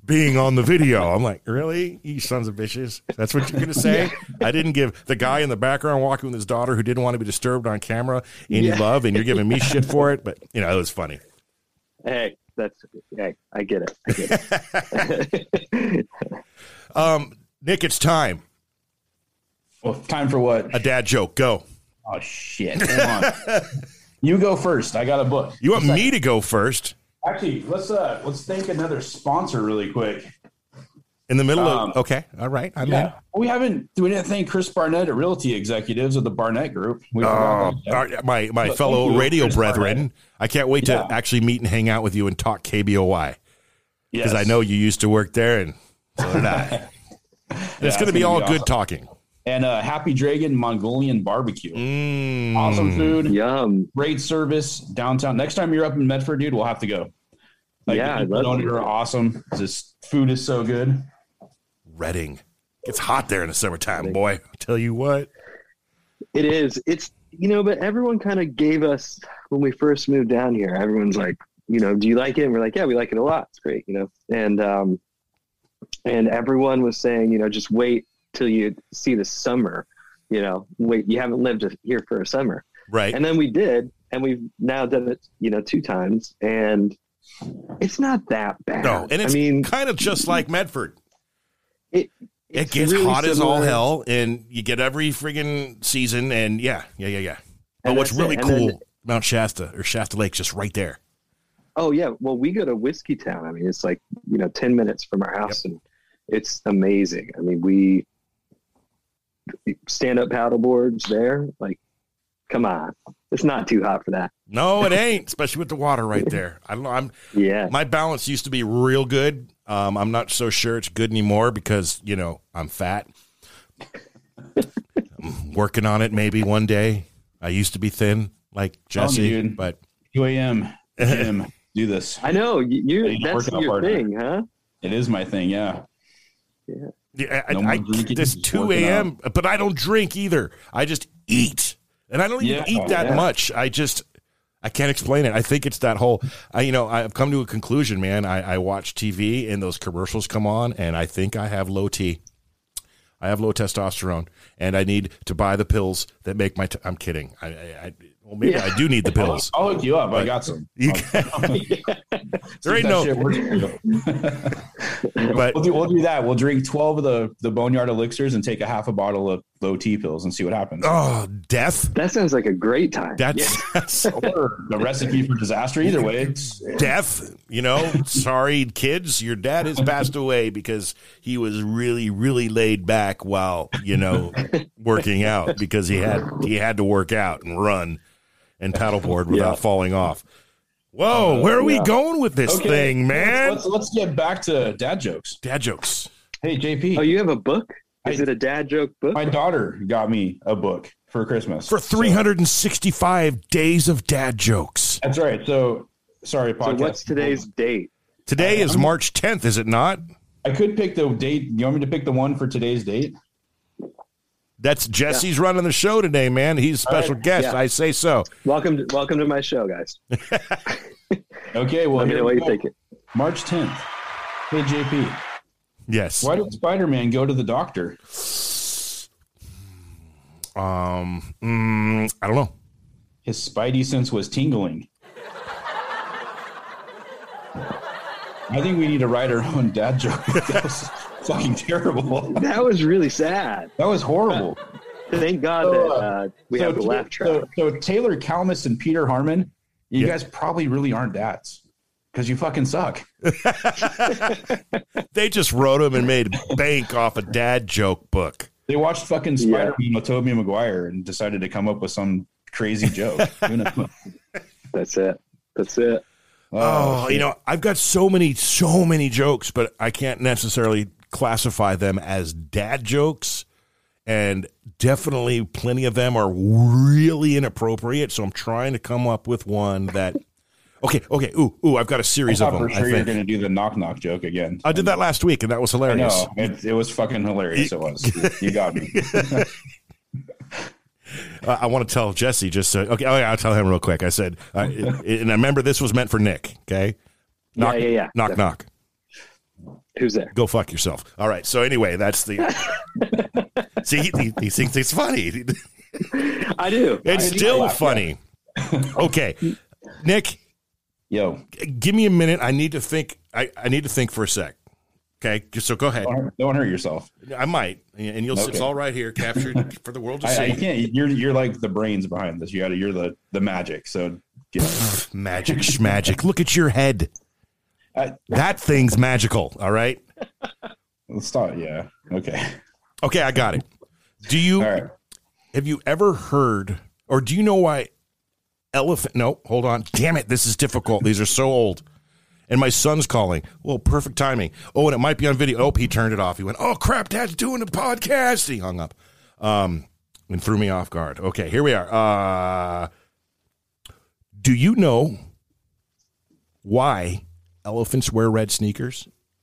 being on the video. I'm like, really? You sons of bitches? That's what you're going to say? Yeah. I didn't give the guy in the background walking with his daughter who didn't want to be disturbed on camera any yeah. love, and you're giving me shit for it. But, you know, it was funny. Hey, that's, hey, I get it. I get it. um, Nick, it's time. Well, time for what? A dad joke. Go. Oh, shit. Come on. You go first. I got a book. You want me to go first? Actually, let's uh let's thank another sponsor really quick. In the middle um, of okay, all right. I'm yeah, in. we haven't. We didn't thank Chris Barnett at Realty Executives of the Barnett Group. We uh, our, my my but fellow you, radio Chris brethren. Barnett. I can't wait yeah. to actually meet and hang out with you and talk K B O Y because yes. I know you used to work there, and so did I. yeah, it's going to be all be good awesome. talking. And uh, Happy Dragon Mongolian Barbecue. Mm. Awesome food. Yum. Great service downtown. Next time you're up in Medford, dude, we'll have to go. Like, yeah, I love it. Are awesome. This food is so good. Reading. It's hot there in the summertime, boy. I'll tell you what. It is. It's, you know, but everyone kind of gave us, when we first moved down here, everyone's like, you know, do you like it? And we're like, yeah, we like it a lot. It's great, you know. And, um, and everyone was saying, you know, just wait till you see the summer, you know, wait, you haven't lived here for a summer. Right. And then we did, and we've now done it, you know, two times, and it's not that bad. No, and it's I mean, kind of just like Medford. It it gets really hot similar. as all hell, and you get every friggin' season, and yeah, yeah, yeah, yeah. But what's really cool, then, Mount Shasta or Shasta Lake, just right there. Oh yeah, well, we go to Whiskey Town. I mean, it's like, you know, ten minutes from our house, yep. and it's amazing. I mean, we stand up paddle boards there. Like, come on, it's not too hot for that. No, it ain't, especially with the water right there. I don't know. I'm yeah. My balance used to be real good. Um, I'm not so sure it's good anymore because, you know, I'm fat. I'm working on it. Maybe one day. I used to be thin like Jesse, you, but two a.m. Jim, do this. I know you. you that's your partner. thing, huh? It is my thing. Yeah. Yeah. Yeah, I, no I, I this two a.m. but I don't drink either. I just eat, and I don't even yeah, eat that yeah. much. I just, I can't explain it. I think it's that whole, I, you know, I've come to a conclusion, man. I, I watch T V and those commercials come on, and I think I have low T. I have low testosterone, and I need to buy the pills that make my. T- I'm kidding. I, I, I well, maybe yeah. I do need the pills. I'll, I'll hook you up. I got some. You can, there ain't no. But we'll do, we'll do that. We'll drink twelve of the, the Boneyard elixirs and take a half a bottle of low T pills and see what happens. Oh, death! That sounds like a great time. That's, yeah. that's or the recipe for disaster. Either way, it's death. You know, sorry, kids, your dad has passed away because he was really, really laid back while you know working out because he had he had to work out and run and paddleboard without yeah. falling off. Whoa, uh, where are yeah. we going with this okay. thing, man? Let's, let's get back to dad jokes. Dad jokes. Hey, J P. Oh, you have a book? Is I, it a dad joke book? My daughter got me a book for Christmas. For three hundred sixty-five so. days of dad jokes. That's right. So, sorry, podcast. So what's today's date? Today is March tenth, is it not? I could pick the date. You want me to pick the one for today's date? That's Jesse's yeah. running the show today, man. He's a special right. guest. Yeah. I say so. Welcome to, welcome to my show, guys. Okay, well, let me know what you think. March tenth. Hey, J P. Yes. Why did Spider-Man go to the doctor? Um, mm, I don't know. His spidey sense was tingling. I think we need to write our own dad joke. That was fucking terrible. That was really sad. That was horrible. Thank God so, that uh, we so, have the laugh track. So, so Taylor Kalmus and Peter Harmon, you yep. guys probably really aren't dads because you fucking suck. They just wrote them and made bank off a dad joke book. They watched fucking Spider-Man yeah. with Tobey Maguire and decided to come up with some crazy joke. That's it. That's it. Oh, oh you know, I've got so many, so many jokes, but I can't necessarily classify them as dad jokes. And definitely plenty of them are really inappropriate. So I'm trying to come up with one that, okay, okay, ooh, ooh, I've got a series of them. For sure you're going to do the knock knock joke again. I did that last week, and that was hilarious. I know. It, it was fucking hilarious. It was. You got me. Uh, I want to tell Jesse just so, okay. Oh yeah, I'll tell him real quick. I said, uh, it, it, and I remember this was meant for Nick. Okay, knock, yeah, yeah, yeah. knock, knock. Who's there? Go fuck yourself. All right. So anyway, that's the. See, he, he, he thinks it's funny. I do. It's I do. still funny. Okay, Nick. Yo, give me a minute. I need to think. I, I need to think for a sec. Okay, just so go ahead. Don't hurt, don't hurt yourself. I might, and you'll. Okay. It's all right here, captured for the world to I, see. I can't. You're you're like the brains behind this. You got to. You're the the magic. So get magic, schmagic. Look at your head. I, that thing's magical. All right. Let's start. Yeah. Okay. Okay, I got it. Do you all right. Have you ever heard, or do you know why elephant? No, hold on. Damn it, this is difficult. These are so old. And my son's calling. Well, perfect timing. Oh, and it might be on video. Oh, he turned it off. He went, oh, crap, Dad's doing a podcast. He hung up um, and threw me off guard. Okay, here we are. Uh, do you know why elephants wear red sneakers?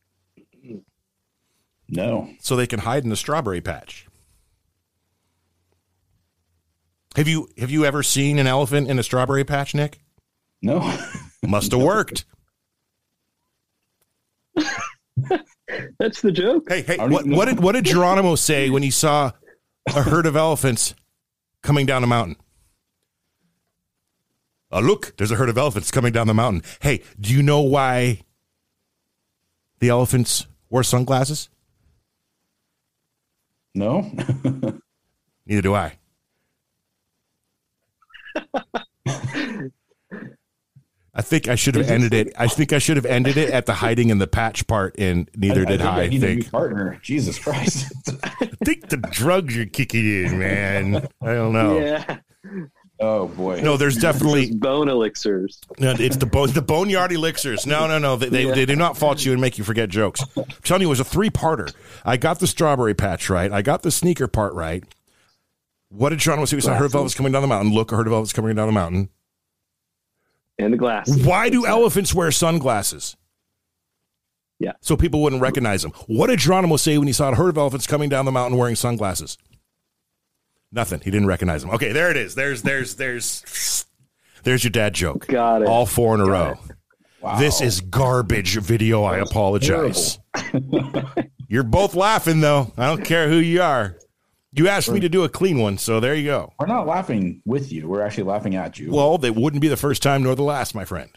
No. So they can hide in the strawberry patch. Have you have you ever seen an elephant in a strawberry patch, Nick? No. Must have worked. That's the joke. Hey, hey, what, what did what did Geronimo say when he saw a herd of elephants coming down a mountain? Oh, look, there's a herd of elephants coming down the mountain. Hey, do you know why the elephants wore sunglasses? No. Neither do I. I think I should have ended it. I think I should have ended it at the hiding in the patch part, and neither I, did I. Think I, I need think. a new partner. Jesus Christ! I think the drugs are kicking in, man. I don't know. Yeah. Oh boy. No, there's definitely bone elixirs. No, it's the bone, the boneyard elixirs. No, no, no. They they, yeah. they do not fault you and make you forget jokes. I'm telling you, it was a three-parter. I got the strawberry patch right. I got the sneaker part right. What did Geronimo say? We saw a herd of elephants coming down the mountain. Look, a herd of elephants coming down the mountain. And the glasses. Why do elephants wear sunglasses? Yeah. So people wouldn't recognize them. What did Geronimo say when he saw a herd of elephants coming down the mountain wearing sunglasses? Nothing. He didn't recognize them. Okay, there it is. There's, there's, there's, there's your dad joke. Got it. All four in a Got row. It. Wow. This is garbage video. I apologize. You're both laughing, though. I don't care who you are. You asked me to do a clean one, so there you go. We're not laughing with you. We're actually laughing at you. Well, they wouldn't be the first time nor the last, my friend.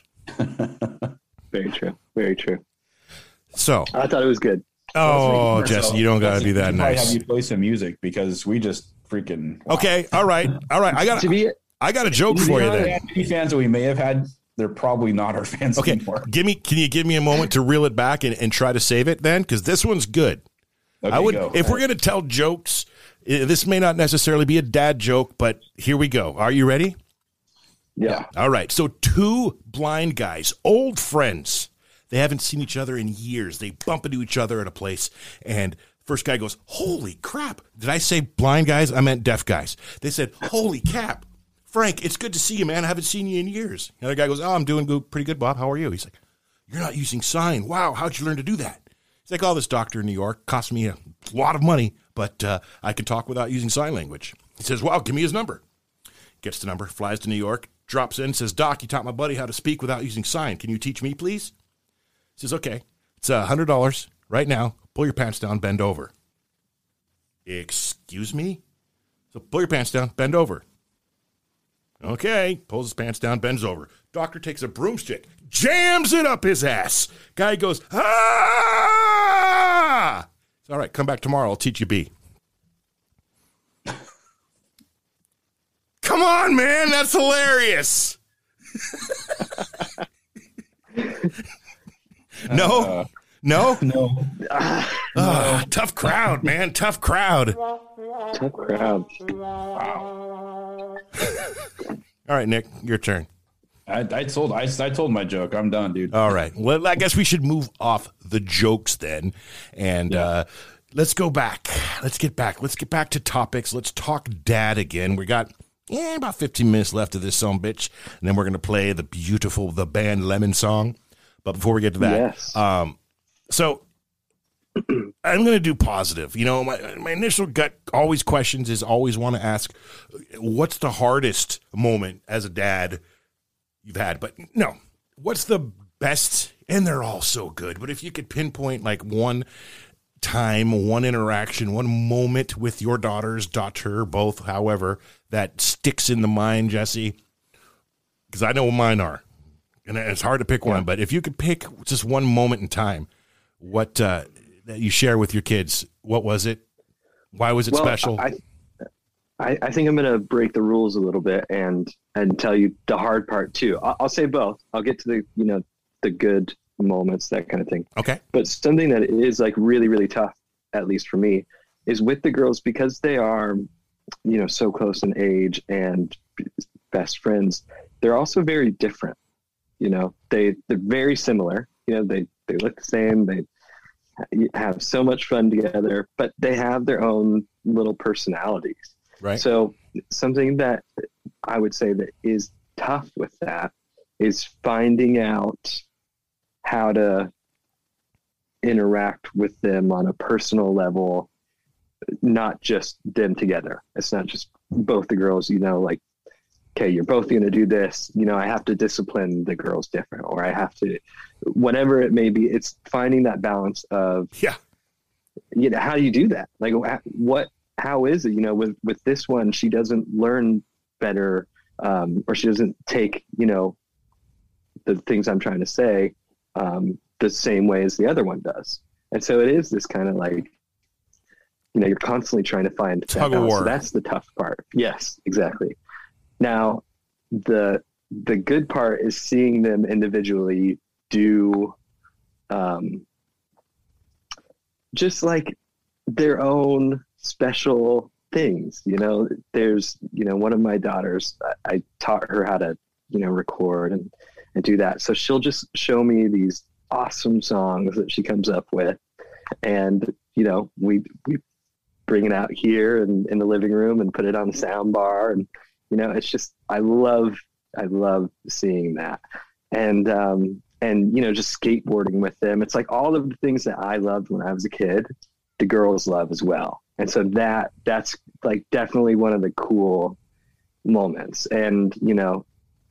Very true. Very true. So I thought it was good. Oh, Jesse, you don't got to be that nice. Have you play some music because we just freaking. Wow. Okay, all right, all right. I got to be. I got a joke for you then. Any fans that we may have had, they're probably not our fans okay, anymore. give me. Can you give me a moment to reel it back and, and try to save it then? Because this one's good. Okay, I would, go. if we're going to tell jokes. This may not necessarily be a dad joke, but here we go. Are you ready? Yeah. All right. So two blind guys, old friends. They haven't seen each other in years. They bump into each other at a place, and first guy goes, holy crap. Did I say blind guys? I meant deaf guys. They said, holy cap. Frank, it's good to see you, man. I haven't seen you in years. The other guy goes, oh, I'm doing good, pretty good, Bob. How are you? He's like, you're not using sign. Wow, how'd you learn to do that? He's like, oh, this doctor in New York cost me a lot of money, but uh, I can talk without using sign language. He says, wow, give me his number. Gets the number, flies to New York, drops in, says, Doc, you taught my buddy how to speak without using sign. Can you teach me, please? He says, okay, it's one hundred dollars right now. Pull your pants down, bend over. Excuse me? So pull your pants down, bend over. Okay, pulls his pants down, bends over. Doctor takes a broomstick, jams it up his ass. Guy goes, ah! It's all right, come back tomorrow. I'll teach you B. Come on, man, that's hilarious. no? Uh, no? No. Oh, tough crowd, man. Tough crowd. Tough crowd. Wow. All right, Nick, your turn. I, I told I, I told my joke. I'm done, dude. All right. Well, I guess we should move off the jokes then, and yeah. uh, let's go back. Let's get back. Let's get back to topics. Let's talk dad again. We got yeah about fifteen minutes left of this son bitch, and then we're gonna play the beautiful the band Lemon song. But before we get to that, yes. um, so I'm gonna do positive. You know, my my initial gut always questions is always want to ask, what's the hardest moment as a dad you've had? But no, what's the best, and they're all so good, but if you could pinpoint like one time, one interaction, one moment with your daughters, daughter, both, however, that sticks in the mind, Jesse, because I know what mine are, and it's hard to pick one, yeah. but if you could pick just one moment in time, what uh, that you share with your kids, what was it? Why was it well, special? I, I, I think I'm going to break the rules a little bit and and tell you the hard part too. I'll, I'll say both. I'll get to the you know the good moments, that kind of thing. Okay. But something that is like really, really tough, at least for me, is with the girls, because they are, you know, so close in age and best friends. They're also very different. You know, they, they're very similar. You know, they, they look the same. They have so much fun together, but they have their own little personalities. Right. So something that I would say that is tough with that is finding out how to interact with them on a personal level, not just them together. It's not just both the girls, you know, like, okay, you're both going to do this, you know, I have to discipline the girls different, or I have to, whatever it may be. It's finding that balance of, yeah, you know, how do you do that? Like what, how is it, you know, with, with this one, she doesn't learn better, um, or she doesn't take, you know, the things I'm trying to say, um, the same way as the other one does. And so it is this kind of like, you know, you're constantly trying to find that balance. So that's the tough part. Yes, exactly. Now, the the good part is seeing them individually do um, just like their own special things. You know, there's, you know, one of my daughters, I, I taught her how to, you know, record and, and do that. So she'll just show me these awesome songs that she comes up with. And, you know, we, we bring it out here and in the living room and put it on the sound bar. And, you know, it's just, I love, I love seeing that. And, um, and, you know, just skateboarding with them. It's like all of the things that I loved when I was a kid, the girls love as well. And so that, that's like definitely one of the cool moments. And, you know,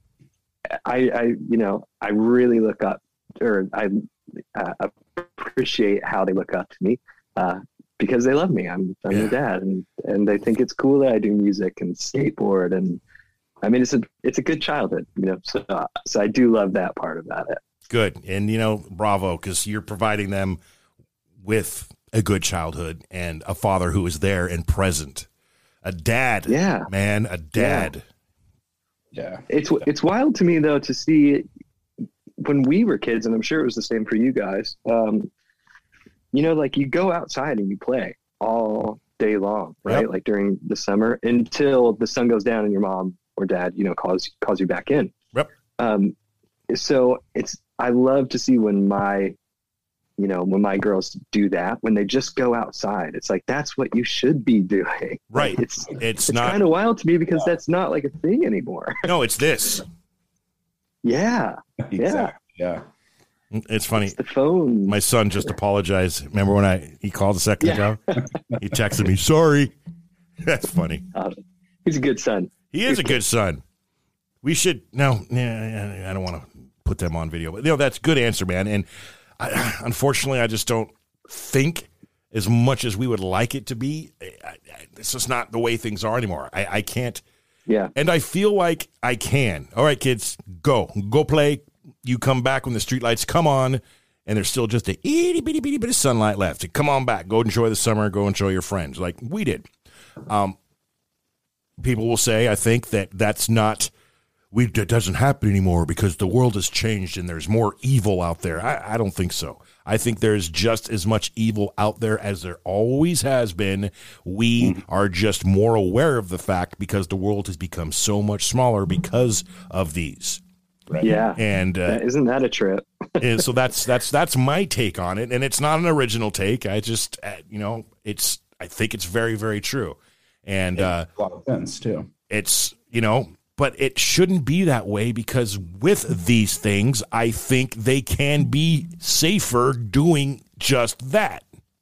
I, I, you know, I really look up, or I uh, appreciate how they look up to me, uh, because they love me. I'm, I'm yeah. their dad, and, and they think it's cool that I do music and skateboard. And I mean, it's a, it's a good childhood, you know, so, uh, so I do love that part about it. Good. And, you know, bravo, because you're providing them with a good childhood and a father who is there and present. A dad. Yeah. Man, a dad. Yeah. Yeah. It's, it's wild to me though, to see when we were kids, and I'm sure it was the same for you guys. Um, you know, like you go outside and you play all day long, right? Yep. Like during the summer until the sun goes down and your mom or dad, you know, calls, calls you back in. Yep. Um, so it's, I love to see when my, you know, when my girls do that, when they just go outside, it's like, that's what you should be doing. Right. Like it's, it's, it's not kind of wild to me because that's not like a thing anymore. No, it's this. Yeah. Exactly. Yeah. It's funny. It's the phone. My son just apologized. Remember when I he called a second Yeah. ago? He texted me, sorry. That's funny. Uh, he's a good son. He is a good son. We should no. I don't want to put them on video, but you know that's a good answer, man. And I, unfortunately, I just don't think as much as we would like it to be. I, I, it's just not the way things are anymore. I, I can't. Yeah. And I feel like I can. All right, kids, go go play. You come back when the streetlights come on, and there's still just a itty bitty bitty bit of sunlight left. Come on back. Go enjoy the summer. Go enjoy your friends, like we did. Um, people will say, I think that that's not. We, it doesn't happen anymore because the world has changed and there's more evil out there. I, I don't think so. I think there's just as much evil out there as there always has been. We mm-hmm. are just more aware of the fact because the world has become so much smaller because of these. Right. Yeah. And uh, isn't that a trip? and so that's that's that's my take on it, and it's not an original take. I just uh, you know it's I think it's very very true, and uh, a lot of sense too. It's you know. But it shouldn't be that way because with these things, I think they can be safer doing just that.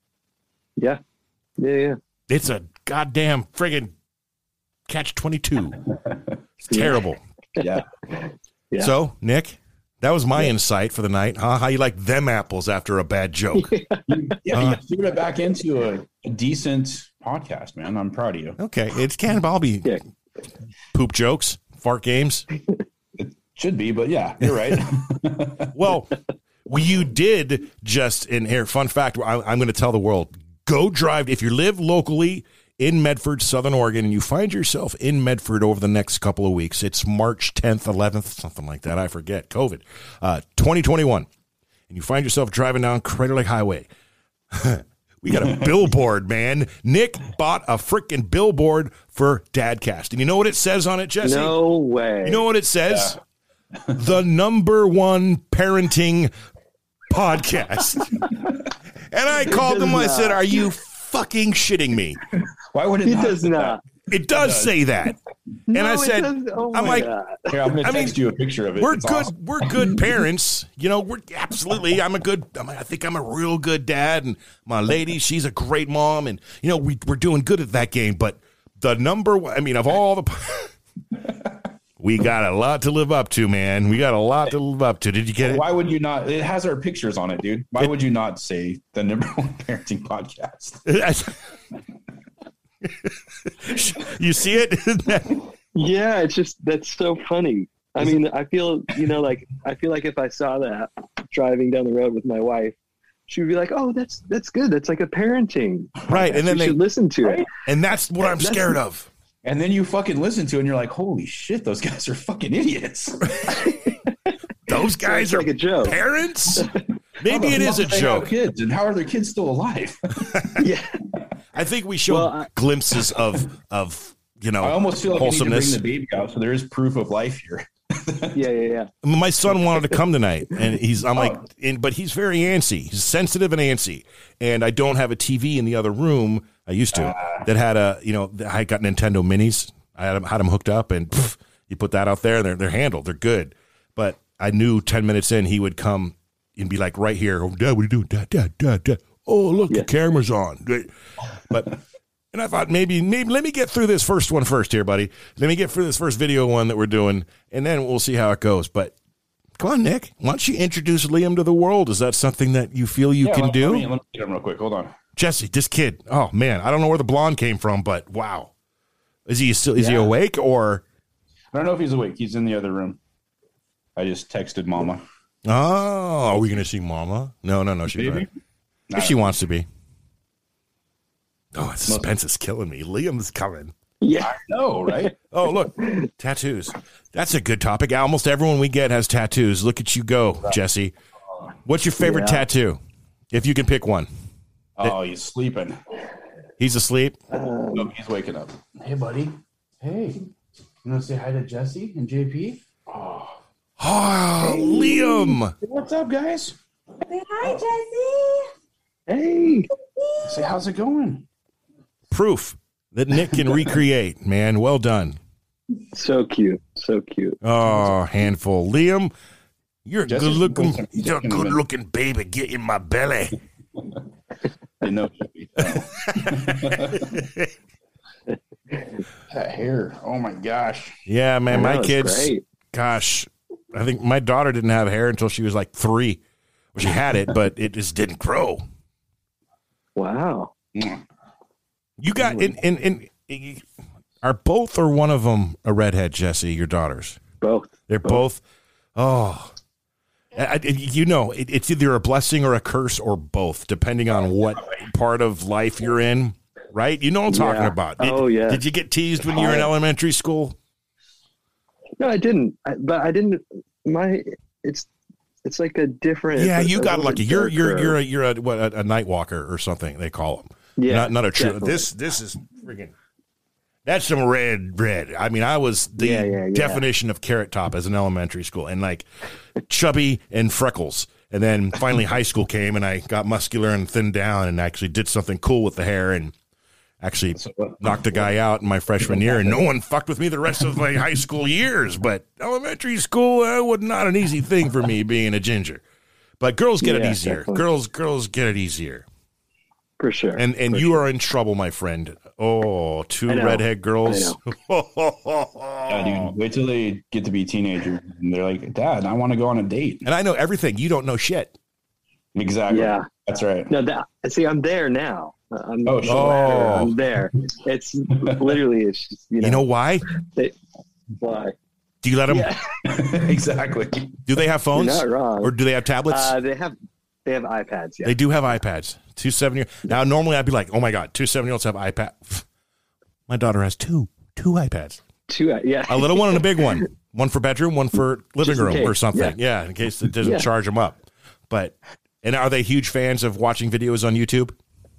Yeah. Yeah, yeah. It's a goddamn friggin' catch twenty-two. It's terrible. Yeah. Yeah. So, Nick, That was my insight for the night. Huh? How you like them apples after a bad joke? Yeah, Uh, you threw it back into a, a decent podcast, man. I'm proud of you. Okay, it's Cannonball be Yeah. poop jokes, fart games. Should be, but yeah, you're right. Well, you did just in here. Fun fact: I, I'm going to tell the world. Go drive if you live locally in Medford, Southern Oregon, and you find yourself in Medford over the next couple of weeks. It's March tenth, eleventh, something like that. I forget. COVID, uh, twenty twenty-one, and you find yourself driving down Crater Lake Highway. We got a billboard, man. Nick bought a freaking billboard for Dadcast, and you know what it says on it, Jesse? No way. You know what it says? The number one parenting podcast. And I called them. I said, "Are you fucking shitting me?" Why would it? It not does say that? not. It does say that. No, and I it said, doesn't. Oh I'm my like, God. Here, I'm going to I text mean, you a picture of it. we're It's good. awesome. We're good parents. You know, we're absolutely. I'm a good. I'm, I think I'm a real good dad, and my lady, she's a great mom, and you know, we we're doing good at that game. But the number one, I mean, of all the, we got a lot to live up to, man. We got a lot to live up to. Did you get it? Why would you not? It has our pictures on it, dude. Why would you not say the number one parenting podcast? You see it? Yeah, it's just that's so funny. I mean, I feel you know, like I feel like if I saw that driving down the road with my wife, she would be like, "Oh, that's that's good. That's like a parenting, Right?" And then we they should listen to it." and that's what I'm That's- scared of. And then you fucking listen to it and you're like, holy shit, those guys are fucking idiots. Those guys It's are like a joke. parents. Maybe How it the is a fuck do they have joke. Kids, and how are their kids still alive? Yeah, I think we show Well, I- glimpses of of you know I almost feel like I need to bring wholesomeness. the baby out, so there is proof of life here. yeah, yeah, yeah. My son wanted to come tonight, and he's I'm like, Oh. in, but he's very antsy. He's sensitive and antsy, and I don't have a T V in the other room. I used to Ah. that had a you know I got Nintendo Minis. I had them, had them hooked up, and pff, you put that out there, and they're they're handled. They're good. But I knew ten minutes in he would come and be like right here. Oh, Dad, what are you doing? Dad, Dad, Dad, Dad. Oh, look, Yeah. the camera's on. But and I thought maybe maybe let me get through this first one first here, buddy. Let me get through this first video one that we're doing, and then we'll see how it goes. But come on, Nick, why don't you introduce Liam to the world? Is that something that you feel you Yeah, can let, do? Let me, let me get him real quick. Hold on. Jesse, this kid. Oh man, I don't know where the blonde came from, but wow. Is he still is he Yeah. awake or I don't know if he's awake. He's in the other room. I just texted Mama. oh, are we gonna see Mama? No, no, no, she's Baby? right. If she wants to be. Oh, suspense is killing me. Liam's coming. Yeah. No, right? Oh, look, tattoos. That's a good topic. Almost everyone we get has tattoos. Look at you go, Jesse. What's your favorite Yeah. tattoo? If you can pick one. Oh, he's sleeping. He's asleep. No, he's waking up. Hey, buddy. Hey, you want to say hi to Jesse and J P? Oh, Liam. What's up, guys? Say hi, Jesse. Hey. Say, how's it going? Proof that Nick can recreate, man. Well done. So cute. So cute. Oh, handful. Liam, you're a Jesse's good looking, looking- you're a looking good looking baby. Get in my belly. I know. That hair. Oh my gosh. Yeah, man. My I know, it's kids, great. gosh, I think my daughter didn't have hair until she was like three. Well, she had it, but it just didn't grow. Wow. You got in, in, in, are both or one of them a redhead, Jesse, your daughters? Both. They're both. Oh, I, I- you know, it, it's either a blessing or a curse or both, depending on what part of life you're in, right? You know what I'm talking Yeah. about. Did, Oh, yeah. Did you get teased when you were in elementary school? No, I didn't. I, but I didn't. My it's it's like a different. Yeah, you a got little lucky. bit You're you're darker. you're a, you're a what a, a night walker or something they call them. Yeah, not not a true. definitely. This this is freaking. That's some red red. I mean, I was the Yeah, yeah, yeah. definition of carrot top as an elementary school, and like chubby and freckles. And then finally high school came, and I got muscular and thinned down, and actually did something cool with the hair, and actually knocked a guy out in my freshman year, and no one fucked with me the rest of my high school years. But elementary school uh, was not an easy thing for me being a ginger. But girls get it Yeah, easier. definitely. Girls, girls get it easier. For sure. And and For you sure. are in trouble, my friend. Oh, two I know. redhead girls. Yeah, dude, wait till they get to be teenagers and they're like, Dad, I want to go on a date. And I know everything. You don't know shit. Exactly. Yeah. That's right. No, that, see, I'm there now. I'm, Oh, shit. Oh. I'm there. It's literally, it's just, you know, You know why? they, why? Do you let them? Yeah, Exactly. Do they have phones? you're not wrong. Or do they have tablets? Uh, they have, they have iPads. Yeah. They do have iPads. Two seven year. Now, normally I'd be like, oh my God, two seven year olds have iPad. My daughter has two, two iPads. Two, uh, yeah. A little one and a big one. One for bedroom, one for living Just in room case. or something. Yeah. in case it doesn't Yeah. charge them up. But, and are they huge fans of watching videos on YouTube?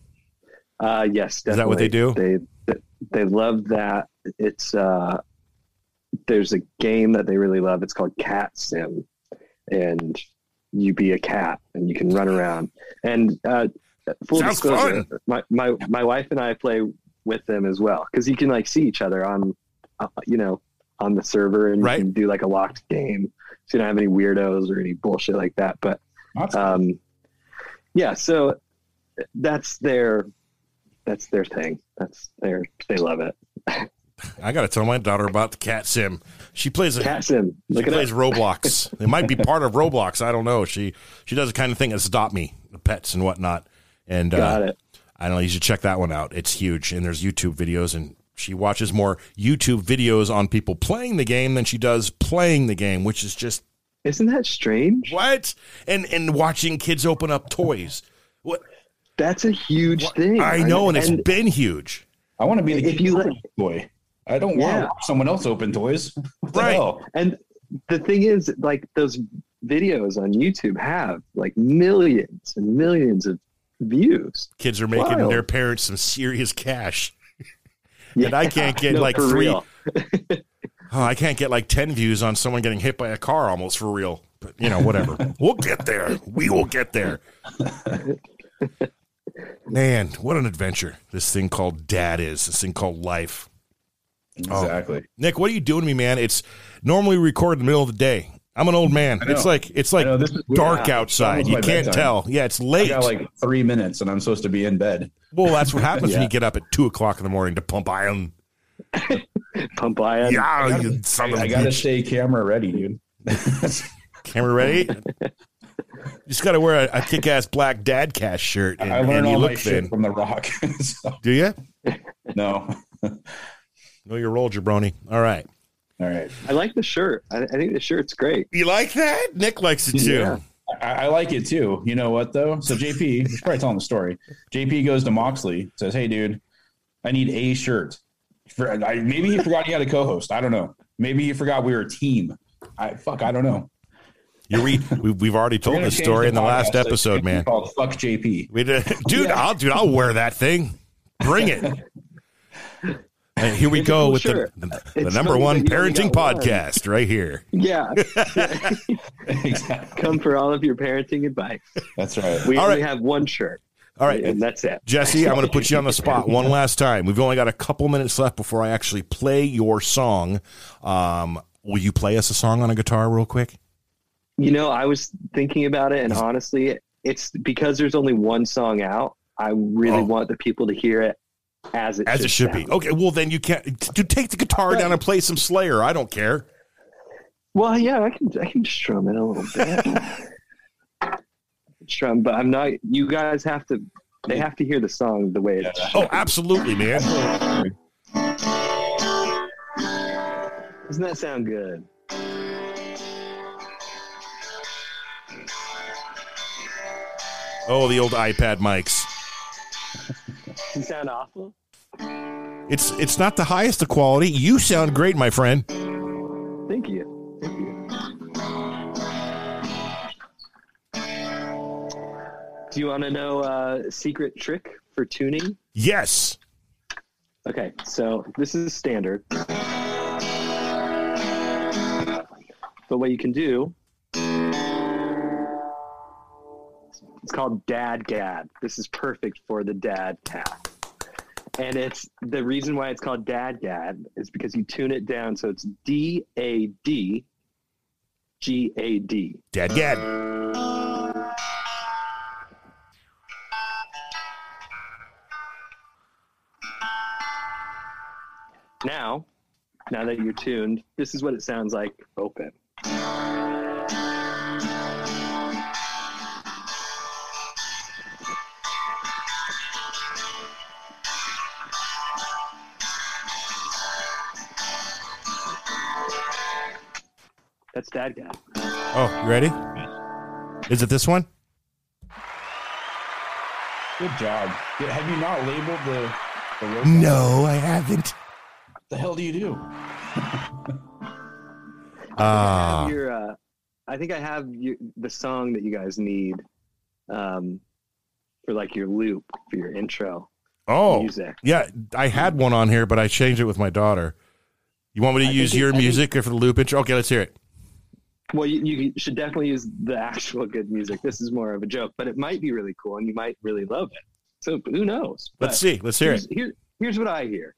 Uh, yes, definitely. Is that what they do? They they love that. It's uh, there's a game that they really love. It's called Cat Sim, and you be a cat and you can run around. And uh, full Sounds disclosure, fun. my my my wife and I play with them as well because you can like see each other on, uh, you know, on the server and you Right. can do like a locked game, so you don't have any weirdos or any bullshit like that. But That's um, yeah, so that's their. That's their thing. That's their. They love it. I got to tell my daughter about the Cat Sim. She plays a, Cat Sim. she Look it plays up. Roblox. It might be part of Roblox. I don't know. She she does the kind of thing as Adopt Me, the pets and whatnot. And Got uh, it. I don't know. You should check that one out. It's huge. And there's YouTube videos, and she watches more YouTube videos on people playing the game than she does playing the game, which is just Isn't that strange? what? And and watching kids open up toys. What? That's a huge what? thing. I know, and it's and been huge. I want to be the If kid you who let- opens a toy. I don't want Yeah. to watch someone else open toys. What the Right. hell? and the thing is, like those videos on YouTube have like millions and millions of views. Kids are making Wild. their parents some serious cash. Yeah. And I can't get No, like for three. real. Oh, I can't get like ten views on someone getting hit by a car almost for real. But, you know, whatever. We'll get there. We will get there. Man, what an adventure this thing called dad is, this thing called life. Exactly. Nick, what are you doing to me, man? It's normally we record in the middle of the day. I'm an old man. know. It's like it's like I know, this is weird. dark Yeah. outside. It's You almost my can't bedtime. tell. Yeah, it's I late. got like three minutes and I'm supposed to be in bed. Well, that's what happens when Yeah. you get up at two o'clock in the morning to pump iron. Pump iron. Yeah, you son of a I got to bitch. stay camera ready, dude. Camera ready? You just got to wear a, a kick-ass black dad cast shirt, and, I learned and you all my look shit thin. from The Rock. So, Do you? no. Know your role, jabroni. All right. All right. I like the shirt. I, I think the shirt's great. You like that? Nick likes it too. Yeah. I, I like it too. You know what though? So J P, he's probably telling the story. J P goes to Moxley, says, "Hey, dude, I need a shirt." For, I, maybe he forgot he had a co-host. I don't know. Maybe he forgot we were a team. I fuck. I don't know. You read. We, we've already We're told gonna this change story in the podcast last to episode, something man. Called "Fuck J P." We did, dude. I'll dude. I'll wear that thing. Bring it. And here we It's a go cool with the, shirt. the, the It's number funny one that you only parenting got one. podcast right here. Yeah. Exactly. Come for all of your parenting advice. That's right. We All only right. have one shirt. All right. And that's it. Jesse, I'm going to put you on the spot one last time. We've only got a couple minutes left before I actually play your song. Um, will you play us a song on a guitar real quick? You know, I was thinking about it, and honestly, it's because there's only one song out. I really Oh. want the people to hear it as it As should it should be. sound. Okay, well, then you can't. Dude, take the guitar down and play some Slayer. I don't care. Well, yeah, I can. I can strum it a little bit. Strum, but I'm not. You guys have to. They have to hear the song the way it. Oh, absolutely, man. Doesn't that sound good? Oh, the old iPad mics. Does it sound awful? It's it's not the highest of quality. You sound great, my friend. Thank you. Thank you. Do you want to know a secret trick for tuning? Yes. Okay, so this is standard. But what you can do, it's called Dad Gad. This is perfect for the dad path. And it's the reason why it's called Dad Gad is because you tune it down so it's D A D G A D. Dad Gad. now that you're tuned, this is what it sounds like open. That's Dad Cat. Oh, you ready? Is it this one? Good job. Have you not labeled the, the rope? No, I haven't. What the hell do you do? Ah, uh, your, uh, I think I have your, the song that you guys need um, for like your loop for your intro. Oh, music. Yeah, I had one on here, but I changed it with my daughter. You want me to I use your it, music think, for the loop intro? Okay, let's hear it. Well, you, you should definitely use the actual good music. This is more of a joke, but it might be really cool, and you might really love it. So who knows? But let's see. Let's hear here's, it. Here, here's what I hear.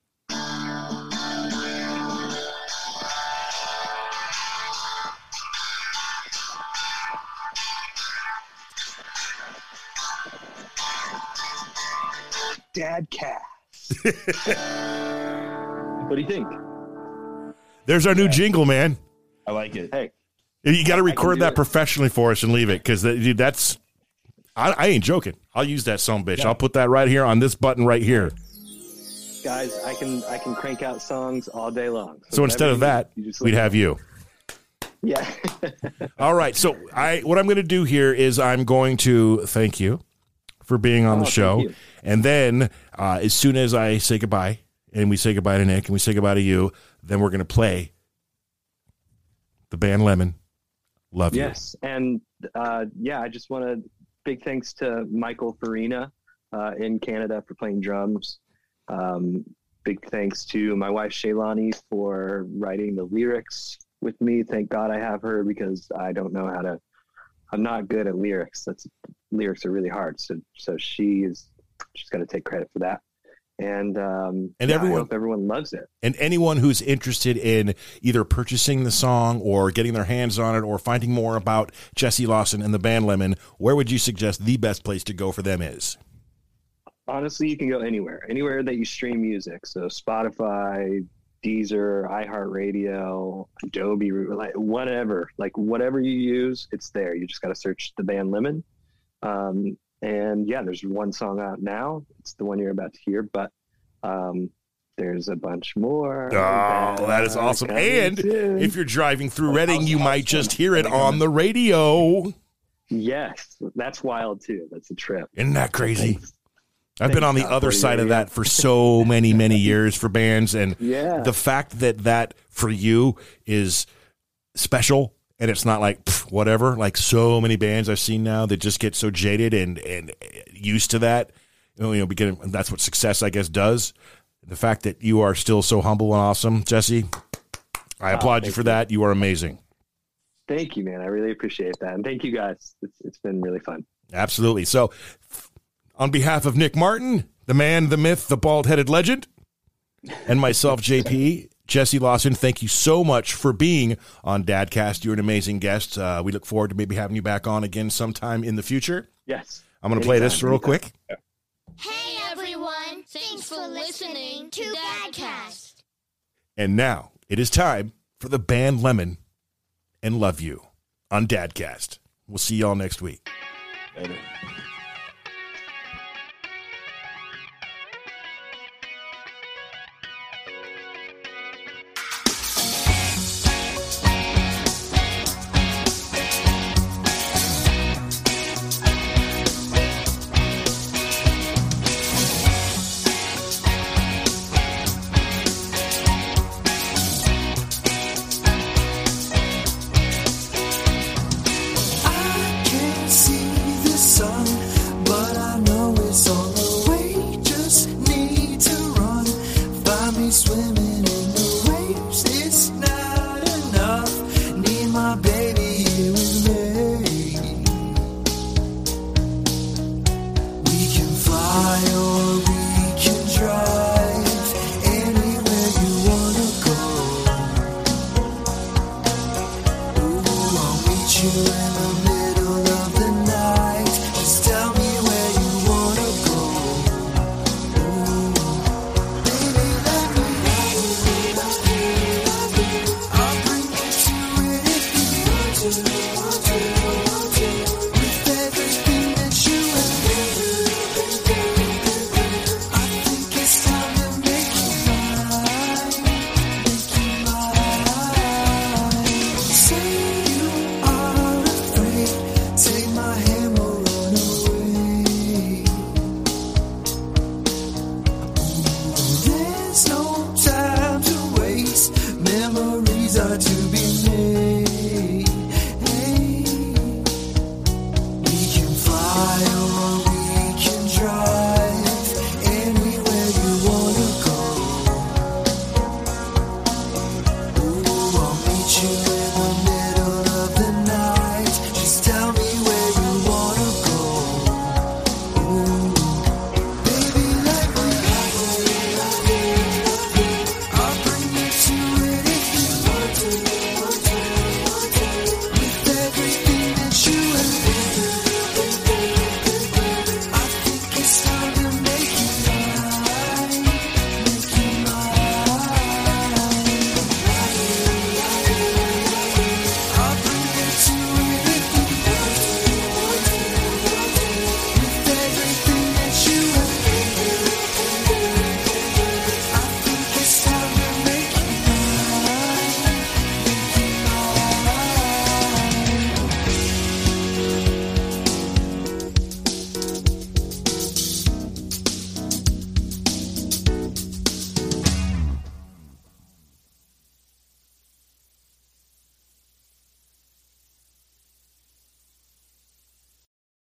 Dad Cat. What do you think? There's our new yeah. jingle, man. I like it. Hey. You got to record that it. professionally for us and leave it because dude, that's I, I ain't joking. I'll use that son of a bitch. Yeah. I'll put that right here on this button right here. Guys, I can I can crank out songs all day long. So, so instead of that, we'd have you. Yeah. All right. So I what I'm going to do here is I'm going to thank you for being on oh, the show, and then uh, as soon as I say goodbye and we say goodbye to Nick and we say goodbye to you, then we're going to play the band Lemon. Love you. Yes, and uh, yeah, I just want to big thanks to Michael Farina uh, in Canada for playing drums. Um, big thanks to my wife Shaylani for writing the lyrics with me. Thank God I have her because I don't know how to. I'm not good at lyrics. That's lyrics are really hard. So so she is. She's got to take credit for that. And um, and yeah, everyone, I hope everyone loves it. And anyone who's interested in either purchasing the song or getting their hands on it or finding more about Jesse Lawson and the band Lemon, where would you suggest the best place to go for them is? Honestly, you can go anywhere, anywhere that you stream music. So Spotify, Deezer, iHeartRadio, Adobe, like whatever, like whatever you use, it's there. You just got to search the band Lemon. Um, And yeah, there's one song out now. It's the one you're about to hear, but um, there's a bunch more. Oh, that is awesome. And soon. If you're driving through Reading, you might just hear it on the radio. Yes, that's wild too. That's a trip. Isn't that crazy? Thanks. I've Thanks been on the other side of that for so many, many years for bands. And yeah. the fact that that for you is special. And it's not like pff, whatever, like so many bands I've seen now that just get so jaded and, and used to that. You know, you know, because that's what success, I guess, does. The fact that you are still so humble and awesome, Jesse, I applaud oh, you for you. that. You are amazing. Thank you, man. I really appreciate that. And thank you, guys. It's, it's been really fun. Absolutely. So on behalf of Nick Martin, the man, the myth, the bald-headed legend, and myself, J P, Jesse Lawson, thank you so much for being on Dadcast. You're an amazing guest. Uh, we look forward to maybe having you back on again sometime in the future. Yes. I'm going to play this real quick. Hey, everyone. Thanks for listening to Dadcast. And now it is time for the band Lemon and Love You on Dadcast. We'll see y'all next week. Later. Swimming in the waves, it's not enough. Need my baby here with me. We can fly or we can drive anywhere you wanna go. Ooh, I'll meet you in the